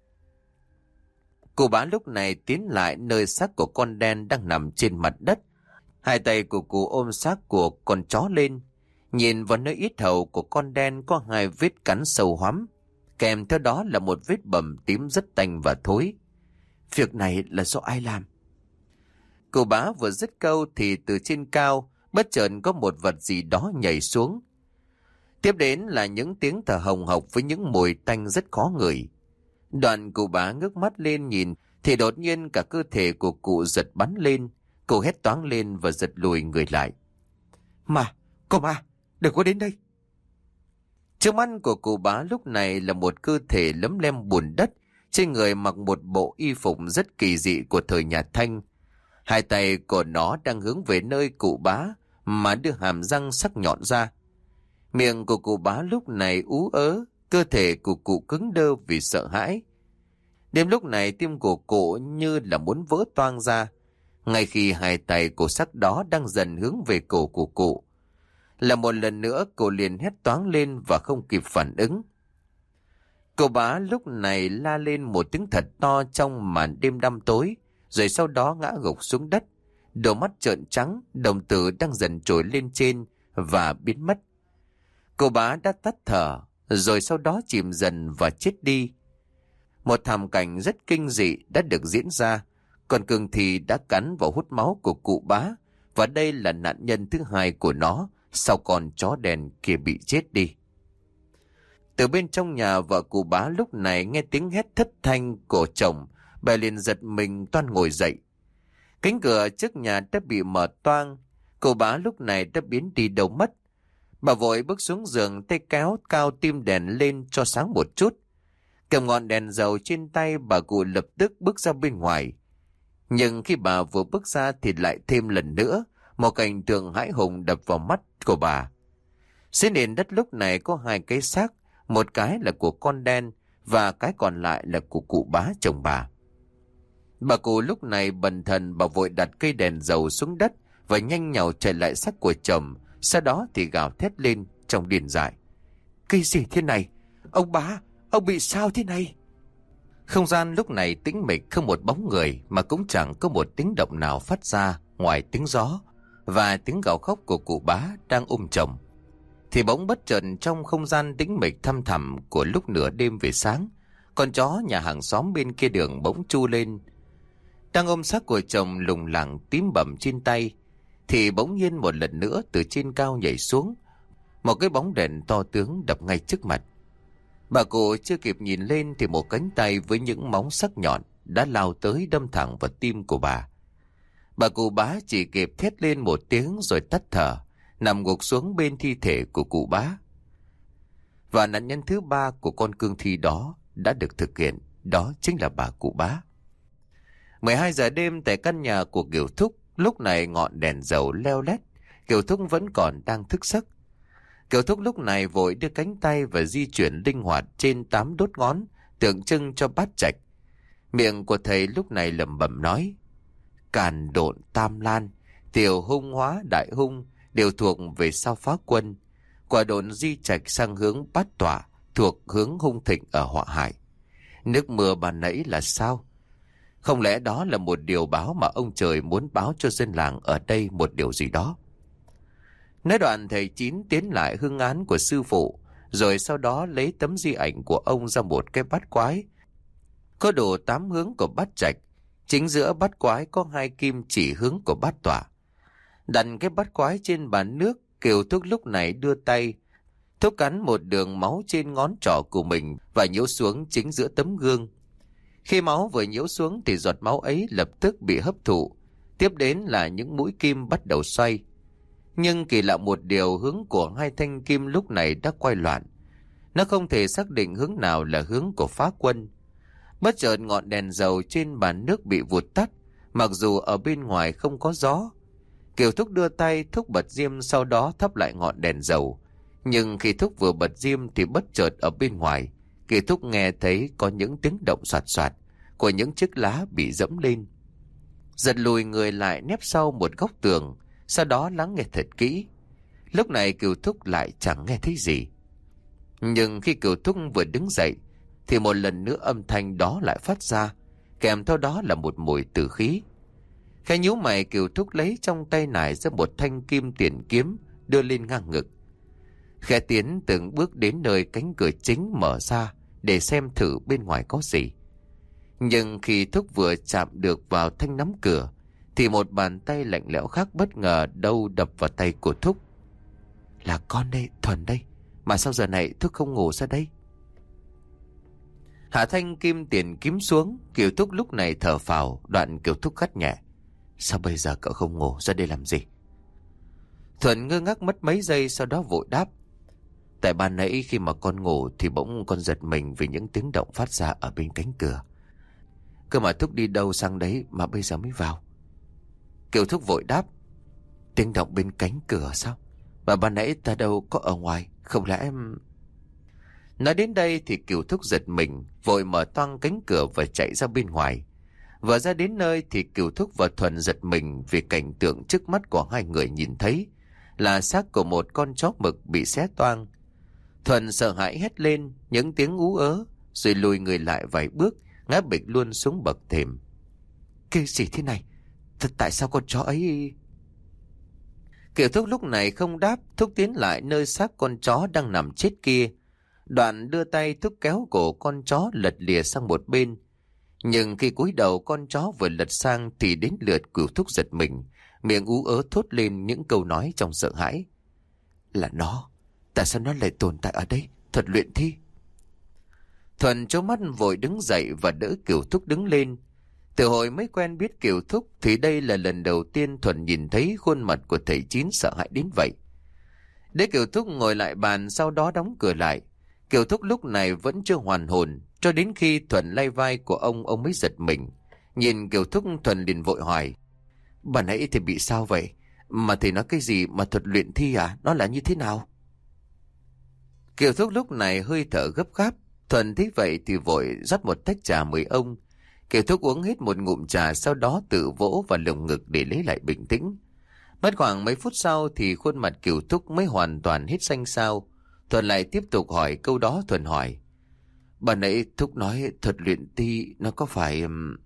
Cụ bá lúc này tiến lại nơi xác của con đen đang nằm trên mặt đất. Hai tay của cụ ôm xác của con chó lên. Nhìn vào nơi yết hầu của con đen có hai vết cắn sâu hoắm. Kèm theo đó là một vết bầm tím rất tanh và thối. Việc này là do ai làm? Cụ bá vừa dứt câu thì từ trên cao bất chợt có một vật gì đó nhảy xuống. Tiếp đến là những tiếng thở hồng hộc với những mùi tanh rất khó ngửi. Đoạn cụ bá ngước mắt lên nhìn thì đột nhiên cả cơ thể của cụ giật bắn lên. Cụ hét toáng lên và giật lùi người lại. Cô ma, đừng có đến đây. Trước mắt của cụ bá lúc này là một cơ thể lấm lem bùn đất, trên người mặc một bộ y phục rất kỳ dị của thời nhà Thanh. Hai tay của nó đang hướng về nơi cụ bá, mà đưa hàm răng sắc nhọn ra. Miệng của cụ Bá lúc này ú ớ, cơ thể của cụ cứng đơ vì sợ hãi. Đêm lúc này tim của cụ như là muốn vỡ toang ra, ngay khi hai tay của sắc đó đang dần hướng về cổ của cụ. Là một lần nữa cô liền hét toáng lên và không kịp phản ứng. Cô Bá lúc này la lên một tiếng thật to trong màn đêm đăm tối, rồi sau đó ngã gục xuống đất. Đôi mắt trợn trắng, đồng tử đang dần trồi lên trên và biến mất. Cô Bá đã tắt thở, rồi sau đó chìm dần và chết đi. Một thảm cảnh rất kinh dị đã được diễn ra. Con cương thi đã cắn vào hút máu của cụ Bá, và đây là nạn nhân thứ hai của nó sau con chó đen kia bị chết đi. Từ bên trong nhà, vợ cụ Bá lúc này nghe tiếng hét thất thanh của chồng, bà liền giật mình toan ngồi dậy. Cánh cửa trước nhà đã bị mở toang, cụ Bá lúc này đã biến đi đâu mất. Bà vội bước xuống giường, tay kéo cao tim đèn lên cho sáng một chút. Cầm ngọn đèn dầu trên tay, bà cụ lập tức bước ra bên ngoài. Nhưng khi bà vừa bước ra thì lại thêm lần nữa một cảnh tượng hãi hùng đập vào mắt của bà. Dưới nền đất lúc này có hai cái xác, một cái là của con đen và cái còn lại là của cụ Bá chồng bà. Bà cụ lúc này bần thần, bà vội đặt cây đèn dầu xuống đất và nhanh nhảu chạy lại xác của chồng, sau đó thì gào thét lên trong điên dại. Cái gì thế này? Ông Bá, ông bị sao thế này? Không gian lúc này tĩnh mịch, không một bóng người, mà cũng chẳng có một tiếng động nào phát ra ngoài tiếng gió và tiếng gào khóc của cụ Bá đang chồng. Thì bỗng bất chợt trong không gian tĩnh mịch thăm thẳm của lúc nửa đêm về sáng, con chó nhà hàng xóm bên kia đường bỗng tru lên. Đang ôm xác của chồng lủng lẳng tím bầm trên tay, thì bỗng nhiên một lần nữa từ trên cao nhảy xuống, một cái bóng đèn to tướng đập ngay trước mặt. Bà cụ chưa kịp nhìn lên thì một cánh tay với những móng sắc nhọn đã lao tới đâm thẳng vào tim của bà. Bà cụ Bá chỉ kịp thét lên một tiếng rồi tắt thở, nằm gục xuống bên thi thể của cụ Bá. Và nạn nhân thứ ba của con cương thi đó đã được thực hiện, đó chính là bà cụ Bá. 12 giờ đêm tại căn nhà của Kiều Thúc, lúc này ngọn đèn dầu leo lét, Kiều Thúc vẫn còn đang thức giấc. Kiều Thúc lúc này vội đưa cánh tay và di chuyển linh hoạt trên 8 đốt ngón, tượng trưng cho bát trạch. Miệng của thầy lúc này lẩm bẩm nói: Càn độn tam lan, tiểu hung hóa đại hung, đều thuộc về sao Phá Quân. Quả độn di trạch sang hướng bát tỏa, thuộc hướng hung thịnh ở Họa Hải. Nước mưa ban nãy là sao? Không lẽ đó là một điều báo mà ông trời muốn báo cho dân làng ở đây một điều gì đó? Nói đoạn, thầy Chín tiến lại hương án của sư phụ, rồi sau đó lấy tấm di ảnh của ông ra một cái bát quái. Có đủ 8 hướng của bát trạch, chính giữa bát quái có 2 kim chỉ hướng của bát tỏa. Đặt cái bát quái trên bàn nước, Kiều Thúc lúc này đưa tay, thúc cắn một đường máu trên ngón trỏ của mình và nhiễu xuống chính giữa tấm gương. Khi máu vừa nhiễu xuống thì giọt máu ấy lập tức bị hấp thụ, tiếp đến là những mũi kim bắt đầu xoay. Nhưng kỳ lạ một điều, hướng của 2 thanh kim lúc này đã quay loạn. Nó không thể xác định hướng nào là hướng của Phá Quân. Bất chợt ngọn đèn dầu trên bàn nước bị vụt tắt, mặc dù ở bên ngoài không có gió. Kiều Thúc đưa tay thúc bật diêm, sau đó thắp lại ngọn đèn dầu. Nhưng khi Thúc vừa bật diêm thì bất chợt ở bên ngoài, Kiều Thúc nghe thấy có những tiếng động soạt soạt của những chiếc lá bị dẫm lên. Giật lùi người lại nép sau một góc tường, sau đó lắng nghe thật kỹ. Lúc này Kiều Thúc lại chẳng nghe thấy gì. Nhưng khi Kiều Thúc vừa đứng dậy thì một lần nữa âm thanh đó lại phát ra, kèm theo đó là một mùi tử khí. Khẽ nhíu mày, Kiều Thúc lấy trong tay nải ra một thanh kim tiền kiếm, đưa lên ngang ngực. Khẽ tiến từng bước đến nơi cánh cửa chính mở ra để xem thử bên ngoài có gì. Nhưng khi Thúc vừa chạm được vào thanh nắm cửa thì một bàn tay lạnh lẽo khác bất ngờ đâu đập vào tay của Thúc. Là con đây, Thuần đây, mà sao giờ này Thúc không ngủ ra đây? Hạ thanh kim tiền kiếm xuống, Kiều Thúc lúc này thở phào, đoạn Kiều Thúc gắt nhẹ: Sao bây giờ cậu không ngủ ra đây làm gì? Thuần ngơ ngác mất mấy giây, sau đó vội đáp: Tại ban nãy khi mà con ngủ thì bỗng con giật mình vì những tiếng động phát ra ở bên cánh cửa. Cơ mà Thúc đi đâu sang đấy mà bây giờ mới vào? Kiều Thúc vội đáp: Tiếng động bên cánh cửa sao? Mà ban nãy ta đâu có ở ngoài, không lẽ em... Nói đến đây thì Kiều Thúc giật mình, vội mở toang cánh cửa và chạy ra bên ngoài. Vừa ra đến nơi thì Kiều Thúc và Thuần giật mình vì cảnh tượng trước mắt của hai người nhìn thấy là xác của một con chó mực bị xé toang. Thuần sợ hãi hét lên những tiếng ú ớ, rồi lùi người lại vài bước, ngã bịch luôn xuống bậc thềm. Cái gì thế này? Tại sao con chó ấy... Kiều Thúc lúc này không đáp, Thúc tiến lại nơi xác con chó đang nằm chết kia. Đoạn đưa tay Thúc kéo cổ con chó lật lìa sang một bên. Nhưng khi cúi đầu con chó vừa lật sang thì đến lượt Kiều Thúc giật mình, miệng ú ớ thốt lên những câu nói trong sợ hãi. Là nó, tại sao nó lại tồn tại ở đây? Thuật luyện thi. Thuần chố mắt vội đứng dậy và đỡ Kiều Thúc đứng lên. Từ hồi mới quen biết Kiều Thúc thì đây là lần đầu tiên Thuần nhìn thấy khuôn mặt của thầy Chín sợ hãi đến vậy. Để Kiều Thúc ngồi lại bàn, sau đó đóng cửa lại. Kiều Thúc lúc này vẫn chưa hoàn hồn, cho đến khi Thuần lay vai của ông mới giật mình. Nhìn Kiều Thúc, Thuần liền vội hỏi. Bà nãy thì bị sao vậy? Mà thầy nói cái gì mà thuật luyện thi à? Nó là như thế nào? Kiều Thúc lúc này hơi thở gấp gáp. Thuần thấy vậy thì vội rót một tách trà mời ông. Kiều Thúc uống hết một ngụm trà, sau đó tự vỗ vào lồng ngực để lấy lại bình tĩnh. Mất khoảng mấy phút sau thì khuôn mặt Kiều Thúc mới hoàn toàn hết xanh xao. Thuần lại tiếp tục hỏi câu đó. Thuần hỏi. Bà nãy Thúc nói thuật luyện thi nó có phải...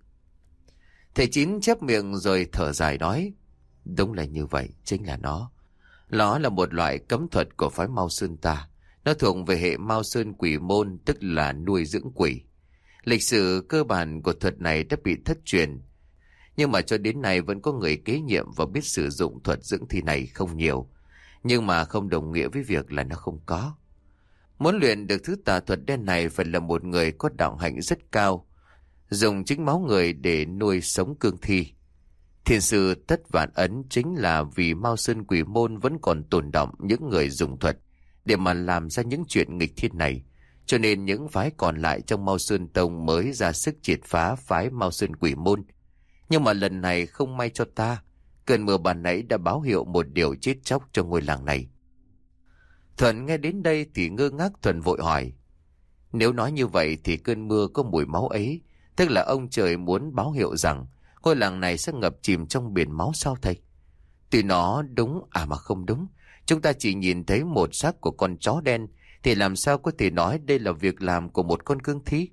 Thầy Chín chép miệng rồi thở dài nói. Đúng là như vậy, chính là nó. Nó là một loại cấm thuật của phái Mao Sơn ta. Nó thuộc về hệ Mao Sơn quỷ môn, tức là nuôi dưỡng quỷ. Lịch sử cơ bản của thuật này đã bị thất truyền. Nhưng mà cho đến nay vẫn có người kế nhiệm và biết sử dụng thuật dưỡng thi này không nhiều. Nhưng mà không đồng nghĩa với việc là nó không có. Muốn luyện được thứ tà thuật đen này phải là một người có đạo hạnh rất cao, dùng chính máu người để nuôi sống cương thi. Thiên sư Tất Vạn Ấn chính là vì Mao Sơn quỷ môn vẫn còn tồn đọng những người dùng thuật để mà làm ra những chuyện nghịch thiên này, cho nên những phái còn lại trong Mao Sơn Tông mới ra sức triệt phá phái Mao Sơn quỷ môn. Nhưng mà lần này không may cho ta, cơn mưa ban nãy đã báo hiệu một điều chết chóc cho ngôi làng này. Thuần nghe đến đây thì ngơ ngác. Thuần vội hỏi. Nếu nói như vậy thì cơn mưa có mùi máu ấy, tức là ông trời muốn báo hiệu rằng ngôi làng này sẽ ngập chìm trong biển máu sao thầy? Tuy nó đúng mà không đúng. Chúng ta chỉ nhìn thấy một xác của con chó đen thì làm sao có thể nói đây là việc làm của một con cương thi?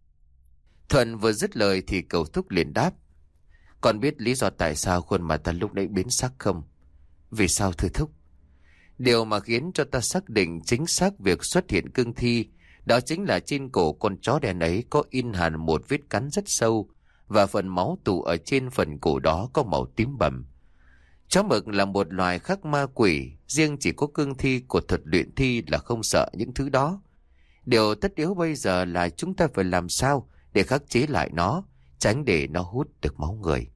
Thuần vừa dứt lời thì Kiều Thúc liền đáp. Con biết lý do tại sao khuôn mặt ta lúc nãy biến sắc không? Vì sao thưa Thúc? Điều mà khiến cho ta xác định chính xác việc xuất hiện cương thi, đó chính là trên cổ con chó đen ấy có in hẳn một vết cắn rất sâu, và phần máu tụ ở trên phần cổ đó có màu tím bầm. Chó mực là một loài khắc ma quỷ, riêng chỉ có cương thi của thuật luyện thi là không sợ những thứ đó. Điều tất yếu bây giờ là chúng ta phải làm sao để khắc chế lại nó, tránh để nó hút được máu người.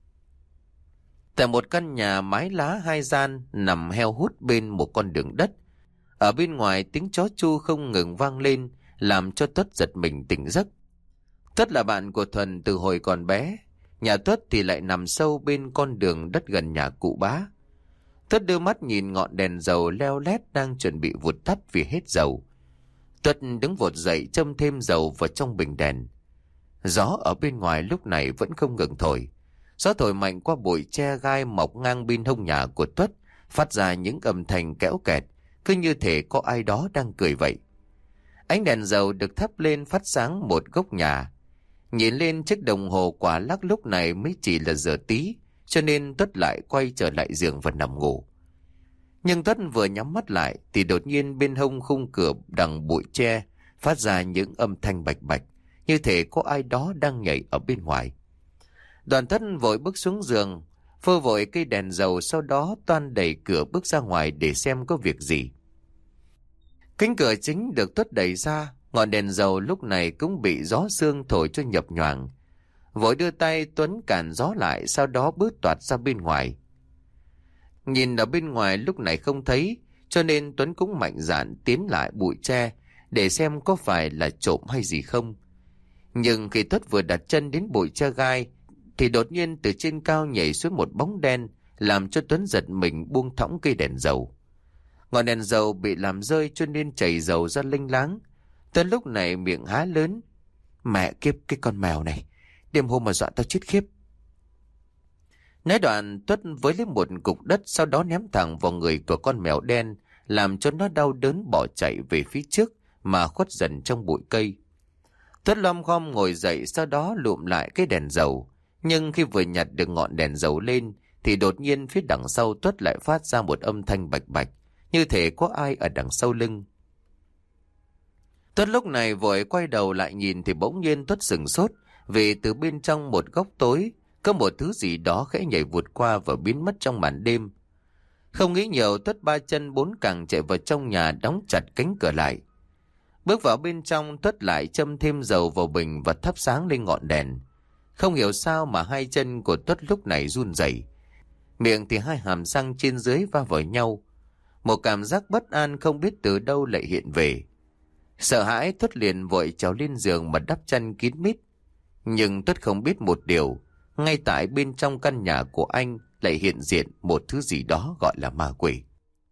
Tại một căn nhà mái lá hai gian nằm heo hút bên một con đường đất. Ở bên ngoài tiếng chó chu không ngừng vang lên, làm cho Tuất giật mình tỉnh giấc. Tuất là bạn của Thuần từ hồi còn bé. Nhà Tuất thì lại nằm sâu bên con đường đất gần nhà cụ bá. Tuất đưa mắt nhìn ngọn đèn dầu leo lét đang chuẩn bị vụt tắt vì hết dầu. Tuất đứng vụt dậy châm thêm dầu vào trong bình đèn. Gió ở bên ngoài lúc này vẫn không ngừng thổi. Gió thổi mạnh qua bụi tre gai mọc ngang bên hông nhà của Tuất, phát ra những âm thanh kéo kẹt, cứ như thể có ai đó đang cười vậy. Ánh đèn dầu được thắp lên phát sáng một góc nhà. Nhìn lên chiếc đồng hồ quả lắc lúc này mới chỉ là giờ tí, cho nên Tuất lại quay trở lại giường và nằm ngủ. Nhưng Tuất vừa nhắm mắt lại thì đột nhiên bên hông khung cửa đằng bụi tre phát ra những âm thanh bạch bạch, như thể có ai đó đang nhảy ở bên ngoài. Đoàn Tuất vội bước xuống giường, phơ vội cây đèn dầu, sau đó toan đẩy cửa bước ra ngoài để xem có việc gì. Cánh cửa chính được Tuất đẩy ra, ngọn đèn dầu lúc này cũng bị gió sương thổi cho nhập nhoàng. Vội đưa tay Tuấn cản gió lại, sau đó bước toạt ra bên ngoài. Nhìn ở bên ngoài lúc này không thấy, cho nên Tuấn cũng mạnh dạn tiến lại bụi tre để xem có phải là trộm hay gì không. Nhưng khi Tuấn vừa đặt chân đến bụi tre gai thì đột nhiên từ trên cao nhảy xuống một bóng đen, làm cho Tuấn giật mình buông thõng cây đèn dầu. Ngọn đèn dầu bị làm rơi cho nên chảy dầu ra lênh láng. Tuấn lúc này miệng há lớn: "Mẹ kiếp, cái con mèo này, đêm hôm mà dọa tao chết khiếp." Nói đoạn Tuấn với lấy một cục đất, sau đó ném thẳng vào người của con mèo đen, làm cho nó đau đớn bỏ chạy về phía trước mà khuất dần trong bụi cây. Tuấn lom khom ngồi dậy, sau đó lụm lại cái đèn dầu. Nhưng khi vừa nhặt được ngọn đèn dầu lên thì đột nhiên phía đằng sau Tuấn lại phát ra một âm thanh bạch bạch, như thể có ai ở đằng sau lưng. Tuấn lúc này vội quay đầu lại nhìn thì bỗng nhiên Tuấn sửng sốt, vì từ bên trong một góc tối có một thứ gì đó khẽ nhảy vụt qua và biến mất trong màn đêm. Không nghĩ nhiều, Tuấn ba chân bốn cẳng chạy vào trong nhà, đóng chặt cánh cửa lại. Bước vào bên trong, Tuấn lại châm thêm dầu vào bình và thắp sáng lên ngọn đèn. Không hiểu sao mà hai chân của Tuấn lúc này run rẩy, miệng thì hai hàm răng trên dưới va vào nhau. Một cảm giác bất an không biết từ đâu lại hiện về. Sợ hãi, Tuấn liền vội trèo lên giường mà đắp chăn kín mít. Nhưng Tuấn không biết một điều, ngay tại bên trong căn nhà của anh lại hiện diện một thứ gì đó gọi là ma quỷ.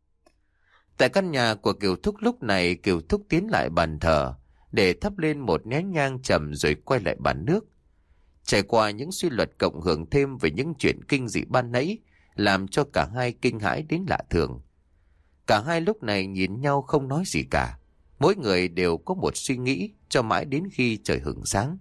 Tại căn nhà của Kiều Thúc lúc này, Kiều Thúc tiến lại bàn thờ để thắp lên một nén nhang trầm rồi quay lại bàn nước. Trải qua những suy luận cộng hưởng thêm về những chuyện kinh dị ban nãy, làm cho cả hai kinh hãi đến lạ thường. Cả hai lúc này nhìn nhau không nói gì cả. Mỗi người đều có một suy nghĩ cho mãi đến khi trời hửng sáng.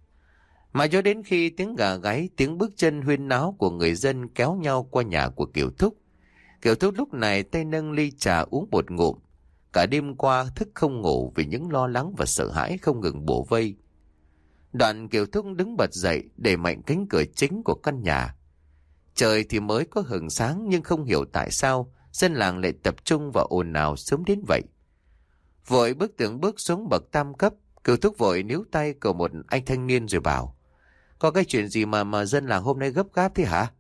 Mà cho đến khi tiếng gà gáy, tiếng bước chân huyên náo của người dân kéo nhau qua nhà của Kiều Thúc. Kiều Thúc lúc này tay nâng ly trà uống một ngụm. Cả đêm qua thức không ngủ vì những lo lắng và sợ hãi không ngừng bủa vây. Đoạn Kiều Thúc đứng bật dậy đẩy mạnh cánh cửa chính của căn nhà. Trời thì mới có hửng sáng, nhưng không hiểu tại sao dân làng lại tập trung và ồn ào sớm đến vậy. Vội bước xuống bậc tam cấp, Kiều Thúc vội níu tay của một anh thanh niên rồi bảo: "Có cái chuyện gì mà dân làng hôm nay gấp gáp thế hả?"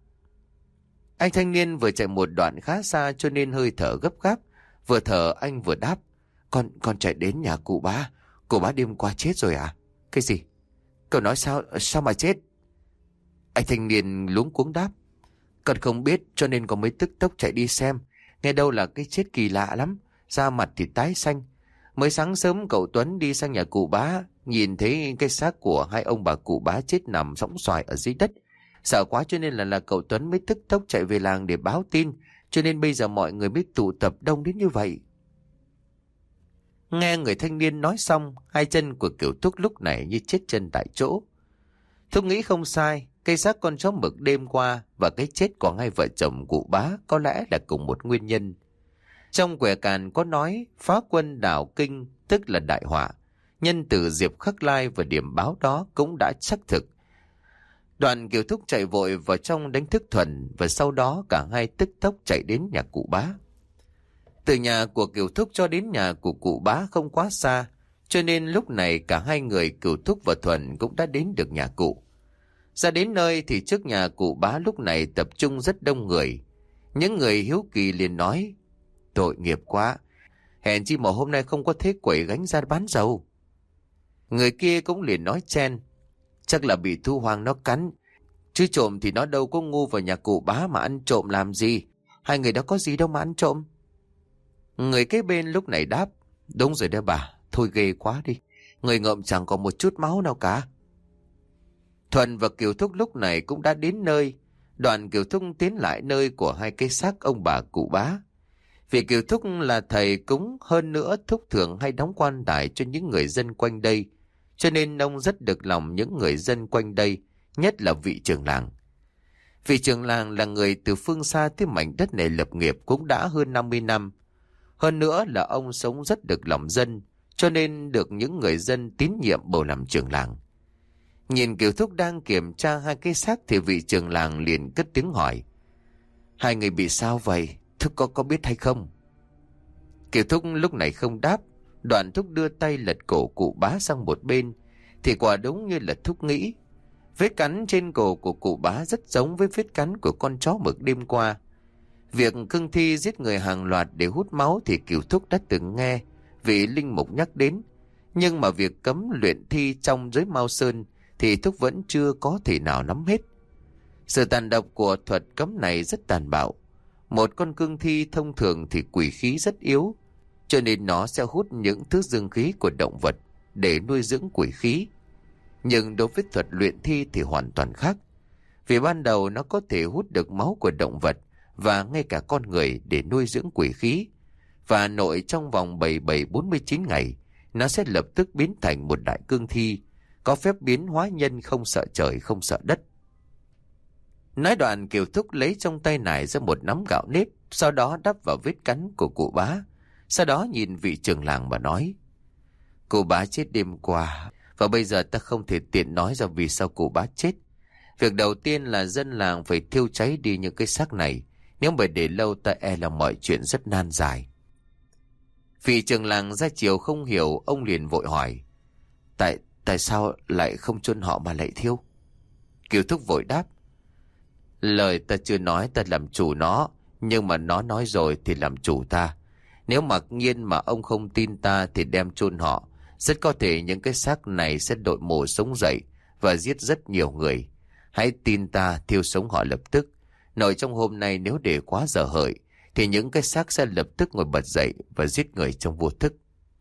Anh thanh niên vừa chạy một đoạn khá xa cho nên hơi thở gấp gáp. Vừa thở anh vừa đáp: Con chạy đến nhà cụ bá đêm qua chết rồi à?" "Cái gì? Cậu nói sao mà chết?" Anh thanh niên luống cuống đáp: "Con không biết cho nên con mới tức tốc chạy đi xem. Nghe đâu là cái chết kỳ lạ lắm, da mặt thì tái xanh. Mới sáng sớm cậu Tuấn đi sang nhà cụ bá, nhìn thấy cái xác của hai ông bà cụ bá chết nằm sõng soài ở dưới đất. Sợ quá cho nên là cậu Tuấn mới tức tốc chạy về làng để báo tin, cho nên bây giờ mọi người mới tụ tập đông đến như vậy." Nghe người thanh niên nói xong, hai chân của Kiều Thúc lúc này như chết chân tại chỗ. Thúc nghĩ không sai, cây xác con chó mực đêm qua và cái chết của hai vợ chồng cụ bá có lẽ là cùng một nguyên nhân. Trong quẻ càn có nói phá quân đảo kinh tức là đại họa. Nhân từ Diệp Khắc Lai và điểm báo đó cũng đã xác thực. Đoàn Kiều Thúc chạy vội vào trong đánh thức Thuần, và sau đó cả hai tức tốc chạy đến nhà cụ bá. Từ nhà của Kiều Thúc cho đến nhà của cụ bá không quá xa, cho nên lúc này cả hai người Kiều Thúc và Thuần cũng đã đến được nhà cụ. Ra đến nơi thì trước nhà cụ bá lúc này tập trung rất đông người. Những người hiếu kỳ liền nói: "Tội nghiệp quá, hèn chi mà hôm nay không có thế quẩy gánh ra bán dầu." Người kia cũng liền nói chen: "Chắc là bị thu hoang nó cắn, chứ trộm thì nó đâu có ngu vào nhà cụ bá mà ăn trộm làm gì. Hai người đó có gì đâu mà ăn trộm." Người kế bên lúc này đáp: "Đúng rồi đấy bà, thôi ghê quá đi. Người ngợm chẳng có một chút máu nào cả." Thuần và Kiều Thúc lúc này cũng đã đến nơi. Đoàn Kiều Thúc tiến lại nơi của hai cái xác ông bà cụ bá. Vì Kiều Thúc là thầy cúng, hơn nữa Thúc thường hay đóng quan tài cho những người dân quanh đây, cho nên ông rất được lòng những người dân quanh đây, nhất là vị trưởng làng. Vị trưởng làng là người từ phương xa tới mảnh đất này lập nghiệp cũng đã hơn 50 năm. Hơn nữa là ông sống rất được lòng dân, cho nên được những người dân tín nhiệm bầu làm trưởng làng. Nhìn Kiều Thúc đang kiểm tra hai cái xác thì vị trưởng làng liền cất tiếng hỏi: "Hai người bị sao vậy? Thúc có biết hay không?" Kiều Thúc lúc này không đáp. Đoạn Thúc đưa tay lật cổ cụ bá sang một bên, thì quả đúng như là Thúc nghĩ. Vết cắn trên cổ của cụ bá rất giống với vết cắn của con chó mực đêm qua. Việc cương thi giết người hàng loạt để hút máu thì Kiều Thúc đã từng nghe vị linh mục nhắc đến, nhưng mà việc cấm luyện thi trong giới Mao Sơn thì Thúc vẫn chưa có thể nào nắm hết. Sự tàn độc của thuật cấm này rất tàn bạo. Một con cương thi thông thường thì quỷ khí rất yếu, cho nên nó sẽ hút những thứ dương khí của động vật để nuôi dưỡng quỷ khí. Nhưng đối với thuật luyện thi thì hoàn toàn khác. Vì ban đầu nó có thể hút được máu của động vật và ngay cả con người để nuôi dưỡng quỷ khí. Và nội trong vòng 47-49 ngày, nó sẽ lập tức biến thành một đại cương thi, có phép biến hóa nhân không sợ trời không sợ đất. Nói đoạn, Kiều Thúc lấy trong tay nải ra một nắm gạo nếp, sau đó đắp vào vết cắn của cụ bá. Sau đó nhìn vị trưởng làng mà nói: Cụ bá chết đêm qua, và bây giờ ta không thể tiện nói ra vì sao cụ bá chết. Việc đầu tiên là dân làng phải thiêu cháy đi những cái xác này, nếu mà để lâu ta e là mọi chuyện rất nan giải. Vị trưởng làng ra chiều không hiểu, ông liền vội hỏi: Tại sao lại không chôn họ mà lại thiêu? Kiều Thúc vội đáp: Lời ta chưa nói ta làm chủ nó, nhưng mà nó nói rồi thì làm chủ ta. Nếu mặc nhiên mà ông không tin ta thì đem chôn họ. Rất có thể những cái xác này sẽ đội mồ sống dậy và giết rất nhiều người. Hãy tin ta, thiêu sống họ lập tức. Nội trong hôm nay nếu để quá giờ hợi thì những cái xác sẽ lập tức ngồi bật dậy và giết người trong vô thức.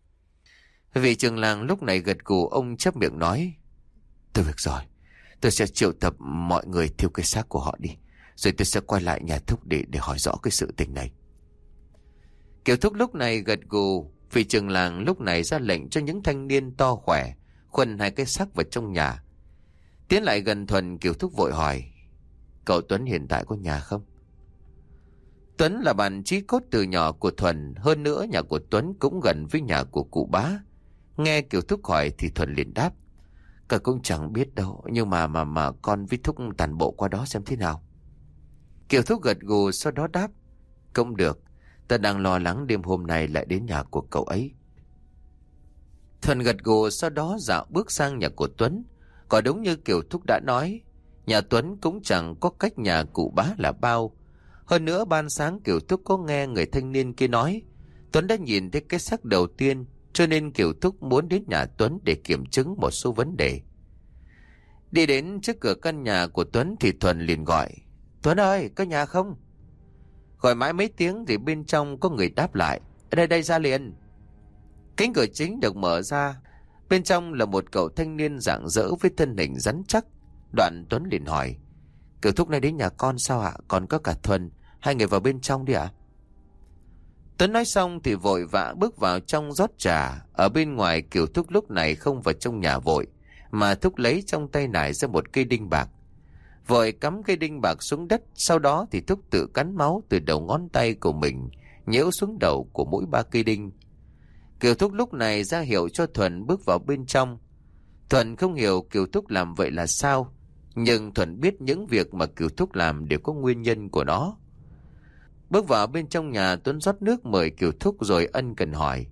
Vị trưởng làng lúc này gật gù, ông chép miệng nói: Tôi việc rồi, tôi sẽ triệu tập mọi người thiêu cái xác của họ đi, rồi tôi sẽ quay lại nhà Thúc để hỏi rõ cái sự tình này. Kiều Thúc lúc này gật gù. Vị trưởng làng lúc này ra lệnh cho những thanh niên to khỏe khuân hai cái xác vào trong nhà. Tiến lại gần Thuần, Kiều Thúc vội hỏi: Cậu Tuấn hiện tại có nhà không? Tuấn là bạn chí cốt từ nhỏ của Thuần, hơn nữa nhà của Tuấn cũng gần với nhà của cụ bá. Nghe Kiều Thúc hỏi thì Thuần liền đáp: Cậu cũng chẳng biết đâu, nhưng mà con với Thúc tản bộ qua đó xem thế nào. Kiều Thúc gật gù, sau đó đáp: Cũng được, ta đang lo lắng đêm hôm nay lại đến nhà của cậu ấy. Thuần gật gù, sau đó dạo bước sang nhà của Tuấn. Có đúng như Kiều Thúc đã nói, nhà Tuấn cũng chẳng có cách nhà cụ bá là bao. Hơn nữa ban sáng Kiều Thúc có nghe người thanh niên kia nói Tuấn đã nhìn thấy cái xác đầu tiên, cho nên Kiều Thúc muốn đến nhà Tuấn để kiểm chứng một số vấn đề. Đi đến trước cửa căn nhà của Tuấn thì Thuần liền gọi: Tuấn ơi, có nhà không? Gọi mãi mấy tiếng thì bên trong có người đáp lại: Đây ra liền. Cánh cửa chính được mở ra. Bên trong là một cậu thanh niên rạng rỡ với thân hình rắn chắc. Đoạn Tuấn liền hỏi: Kiều Thúc này đến nhà con sao ạ? Còn có cả Thuần, hai người vào bên trong đi ạ. Tuấn nói xong thì vội vã bước vào trong rót trà. Ở bên ngoài Kiều Thúc lúc này không vào trong nhà vội, mà Thúc lấy trong tay nải ra một cây đinh bạc. Vội cắm cây đinh bạc xuống đất, sau đó thì Thúc tự cắn máu từ đầu ngón tay của mình nhễu xuống đầu của mỗi 3 cây đinh. Kiều Thúc lúc này ra hiệu cho Thuần bước vào bên trong. Thuần không hiểu Kiều Thúc làm vậy là sao, nhưng Thuần biết những việc mà Kiều Thúc làm đều có nguyên nhân của nó. Bước vào bên trong nhà, Tuấn rót nước mời Kiều Thúc rồi ân cần hỏi: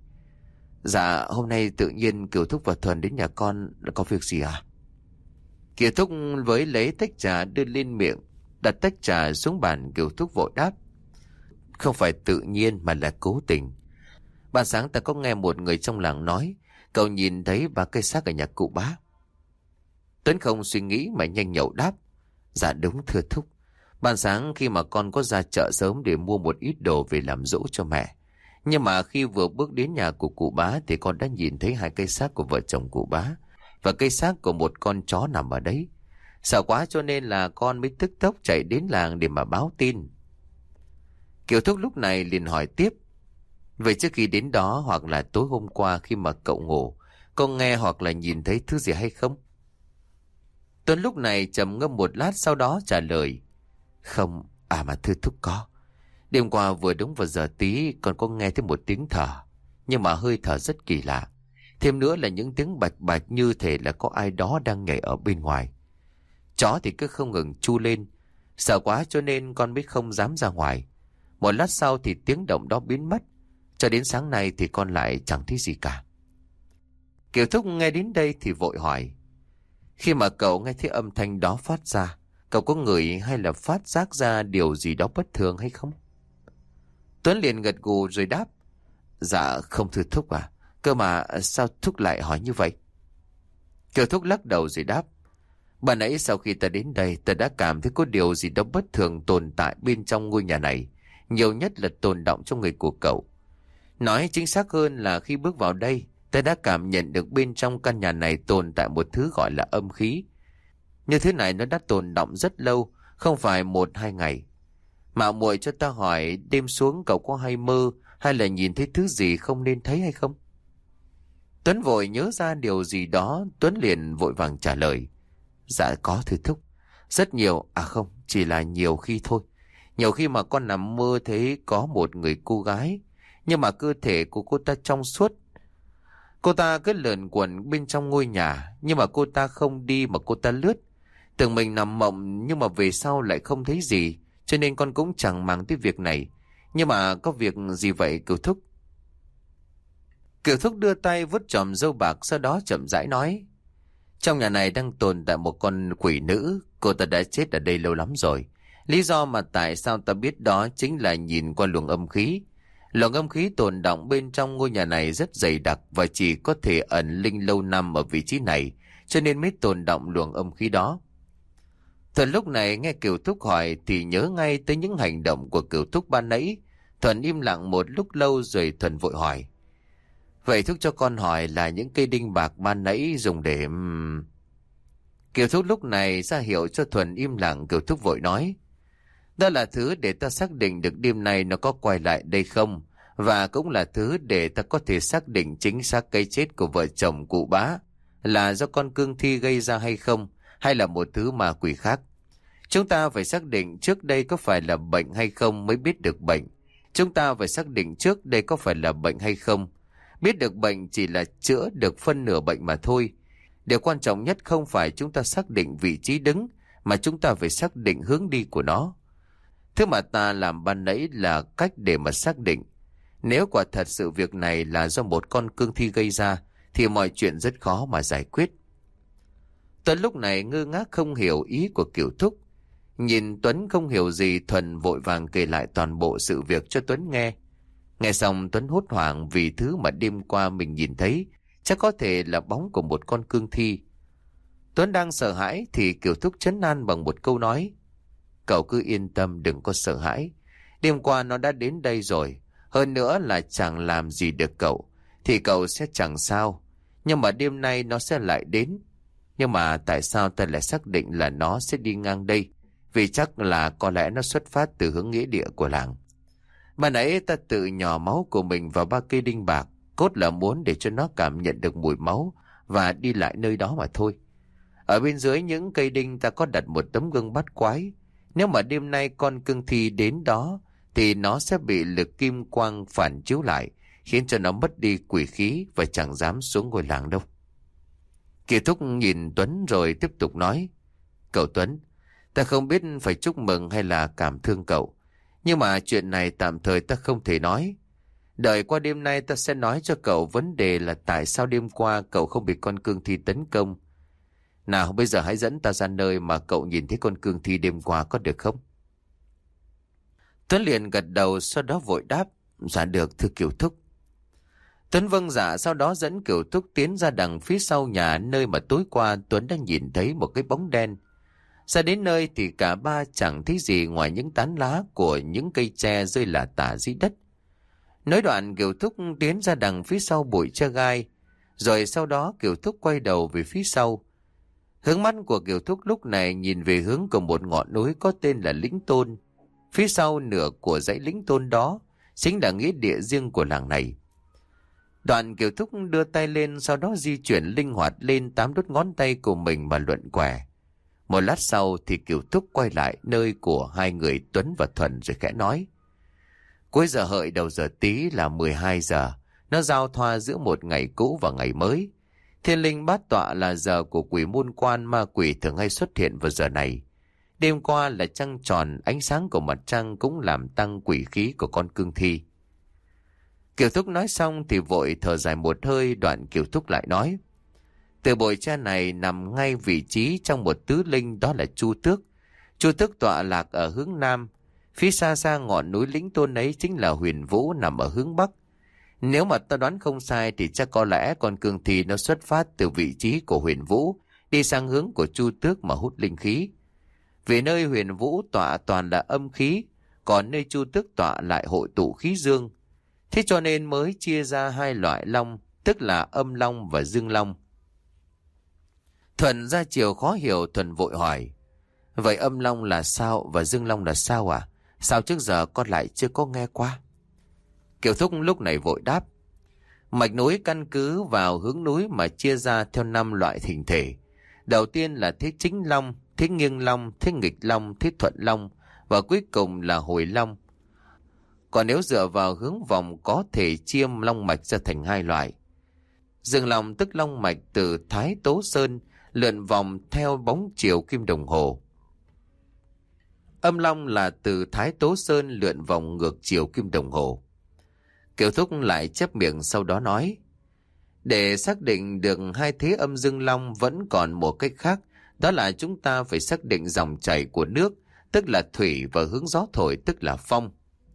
Dạ, hôm nay tự nhiên Kiều Thúc và Thuần đến nhà con là có việc gì à? Kiều Thúc với lấy tách trà đưa lên miệng, đặt tách trà xuống bàn. Kiều Thúc vội đáp: Không phải tự nhiên mà là cố tình. Ban sáng ta có nghe một người trong làng nói cậu nhìn thấy 3 cây xác ở nhà cụ bá. Tuấn không suy nghĩ mà nhanh nhậu đáp: Dạ đúng thưa Thúc. Ban sáng khi mà con có ra chợ sớm để mua một ít đồ về làm giỗ cho mẹ, nhưng mà khi vừa bước đến nhà của cụ bá thì con đã nhìn thấy 2 cây xác của vợ chồng cụ bá và cây xác của một con chó nằm ở đấy. Sợ quá cho nên là con mới tức tốc chạy đến làng để mà báo tin. Kiều Thúc lúc này liền hỏi tiếp: Vậy trước khi đến đó hoặc là tối hôm qua khi mà cậu ngủ, con nghe hoặc là nhìn thấy thứ gì hay không? Tuấn lúc này trầm ngâm một lát, sau đó trả lời: Không, mà thưa Thúc có. Đêm qua vừa đúng vào giờ tí con có nghe thấy một tiếng thở, nhưng mà hơi thở rất kỳ lạ. Thêm nữa là những tiếng bạch bạch như thể là có ai đó đang nhảy ở bên ngoài. Chó thì cứ không ngừng chu lên. Sợ quá cho nên con mới không dám ra ngoài. Một lát sau thì tiếng động đó biến mất. Cho đến sáng nay thì con lại chẳng thấy gì cả. Kiều Thúc nghe đến đây thì vội hỏi: Khi mà cậu nghe thấy âm thanh đó phát ra, cậu có ngửi hay là phát giác ra điều gì đó bất thường hay không? Tuấn liền gật gù rồi đáp: Dạ không thưa Thúc à. Cơ mà sao Thúc lại hỏi như vậy? Kiều Thúc lắc đầu rồi đáp: Ban nãy sau khi ta đến đây, ta đã cảm thấy có điều gì đó bất thường tồn tại bên trong ngôi nhà này, nhiều nhất là tồn đọng trong người của cậu. Nói chính xác hơn là khi bước vào đây, ta đã cảm nhận được bên trong căn nhà này tồn tại một thứ gọi là âm khí. Như thế này nó đã tồn đọng rất lâu, không phải 1-2 ngày. Mạo muội cho ta hỏi, đêm xuống cậu có hay mơ hay là nhìn thấy thứ gì không nên thấy hay không? Tuấn vội nhớ ra điều gì đó, Tuấn liền vội vàng trả lời. Dạ có thưa thúc. Rất nhiều, không, chỉ là nhiều khi thôi. Nhiều khi mà con nằm mơ thấy có một người cô gái, nhưng mà cơ thể của cô ta trong suốt. Cô ta cứ lượn quẩn bên trong ngôi nhà, nhưng mà cô ta không đi mà cô ta lướt. Tưởng mình nằm mộng nhưng mà về sau lại không thấy gì, cho nên con cũng chẳng màng tới việc này. Nhưng mà có việc gì vậy cửu thúc? Cửu thúc đưa tay vuốt chòm râu bạc, sau đó chậm rãi nói. Trong nhà này đang tồn tại một con quỷ nữ, cô ta đã chết ở đây lâu lắm rồi. Lý do mà tại sao ta biết đó chính là nhìn qua luồng âm khí. Luồng âm khí tồn đọng bên trong ngôi nhà này rất dày đặc và chỉ có thể ẩn linh lâu năm ở vị trí này, cho nên mới tồn đọng luồng âm khí đó. Thuần lúc này nghe Kiều Thúc hỏi thì nhớ ngay tới những hành động của Kiều Thúc ban nãy. Thuần im lặng một lúc lâu rồi Thuần vội hỏi. Vậy Thúc cho con hỏi là những cây đinh bạc ban nãy dùng để... Kiều Thúc lúc này ra hiệu cho Thuần im lặng. Kiều Thúc vội nói. Đó là thứ để ta xác định được đêm nay nó có quay lại đây không, và cũng là thứ để ta có thể xác định chính xác cái chết của vợ chồng cụ Bá là do con cương thi gây ra hay không, hay là một thứ ma quỷ khác. Chúng ta phải xác định trước đây có phải là bệnh hay không mới biết được bệnh. Chúng ta phải xác định trước đây có phải là bệnh hay không. Biết được bệnh chỉ là chữa được phân nửa bệnh mà thôi. Điều quan trọng nhất không phải chúng ta xác định vị trí đứng, mà chúng ta phải xác định hướng đi của nó. Thứ mà ta làm ban nãy là cách để mà xác định. Nếu quả thật sự việc này là do một con cương thi gây ra, thì mọi chuyện rất khó mà giải quyết. Tuấn lúc này ngơ ngác không hiểu ý của Kiều Thúc. Nhìn Tuấn không hiểu gì, Thuần vội vàng kể lại toàn bộ sự việc cho Tuấn nghe. Nghe xong Tuấn hốt hoảng vì thứ mà đêm qua mình nhìn thấy chắc có thể là bóng của một con cương thi. Tuấn đang sợ hãi thì Kiều Thúc trấn an bằng một câu nói. Cậu cứ yên tâm, đừng có sợ hãi. Đêm qua nó đã đến đây rồi. Hơn nữa là chẳng làm gì được cậu, thì cậu sẽ chẳng sao. Nhưng mà đêm nay nó sẽ lại đến. Nhưng mà tại sao ta lại xác định là nó sẽ đi ngang đây? Vì chắc là có lẽ nó xuất phát từ hướng nghĩa địa của làng. Mà nãy ta tự nhỏ máu của mình vào 3 cây đinh bạc, cốt là muốn để cho nó cảm nhận được mùi máu và đi lại nơi đó mà thôi. Ở bên dưới những cây đinh ta có đặt một tấm gương bắt quái. Nếu mà đêm nay con cương thi đến đó thì nó sẽ bị lực kim quang phản chiếu lại, khiến cho nó mất đi quỷ khí và chẳng dám xuống ngôi làng đâu. Kiều Thúc nhìn Tuấn rồi tiếp tục nói. Cậu Tuấn, ta không biết phải chúc mừng hay là cảm thương cậu, nhưng mà chuyện này tạm thời ta không thể nói. Đợi qua đêm nay ta sẽ nói cho cậu vấn đề là tại sao đêm qua cậu không bị con cương thi tấn công. Nào bây giờ hãy dẫn ta ra nơi mà cậu nhìn thấy con cương thi đêm qua có được không? Tuấn liền gật đầu, sau đó vội đáp. Dạ được thưa Kiều Thúc. Tuấn vâng dạ, sau đó dẫn Kiều Thúc tiến ra đằng phía sau nhà, nơi mà tối qua Tuấn đã nhìn thấy một cái bóng đen. Ra đến nơi thì cả ba chẳng thấy gì ngoài những tán lá của những cây tre rơi lả tả dưới đất. Nói đoạn Kiều Thúc tiến ra đằng phía sau bụi tre gai, rồi sau đó Kiều Thúc quay đầu về phía sau. Hướng mắt của Kiều Thúc lúc này nhìn về hướng của một ngọn núi có tên là Lĩnh Tôn. Phía sau nửa của dãy Lĩnh Tôn đó chính là nghĩa địa riêng của làng này. Đoạn Kiều Thúc đưa tay lên, sau đó di chuyển linh hoạt lên 8 đốt ngón tay của mình mà luận quẻ. Một lát sau thì Kiều Thúc quay lại nơi của hai người Tuấn và Thuần rồi khẽ nói. Cuối giờ hợi đầu giờ tí là 12 giờ, nó giao thoa giữa một ngày cũ và ngày mới. Thiên linh bát tọa là giờ của quỷ môn quan, ma quỷ thường hay xuất hiện vào giờ này. Đêm qua là trăng tròn, ánh sáng của mặt trăng cũng làm tăng quỷ khí của con cương thi. Kiều Thúc nói xong thì vội thở dài một hơi, đoạn Kiều Thúc lại nói. Từ bụi tre này nằm ngay vị trí trong một tứ linh, đó là Chu Tước. Chu Tước tọa lạc ở hướng nam. Phía xa xa ngọn núi Lĩnh Tôn ấy chính là Huyền Vũ nằm ở hướng bắc. Nếu mà ta đoán không sai thì chắc có lẽ con cương thi nó xuất phát từ vị trí của Huyền Vũ đi sang hướng của Chu Tước mà hút linh khí. Vì nơi Huyền Vũ tọa toàn là âm khí, còn nơi Chu Tước tọa lại hội tụ khí dương. Thế cho nên mới chia ra hai loại long, tức là âm long và dương long. Thuần ra chiều khó hiểu, Thuần vội hỏi: vậy âm long là sao và dương long là sao à? Sao trước giờ con lại chưa có nghe qua? Kiều Thúc lúc này vội đáp: mạch núi căn cứ vào hướng núi mà chia ra theo 5 loại hình thể. Đầu tiên là thế chính long, thế nghiêng long, thế nghịch long, thế thuận long và cuối cùng là hồi long. Còn nếu dựa vào hướng vòng có thể chia long mạch ra thành 2 loại. Dương long tức long mạch từ Thái Tố Sơn lượn vòng theo bóng chiều kim đồng hồ. Âm long là từ Thái Tố Sơn lượn vòng ngược chiều kim đồng hồ. Kiều Thúc lại chép miệng sau đó nói: để xác định được hai thế âm dương long vẫn còn một cách khác, đó là chúng ta phải xác định dòng chảy của nước, tức là thủy, và hướng gió thổi, tức là phong.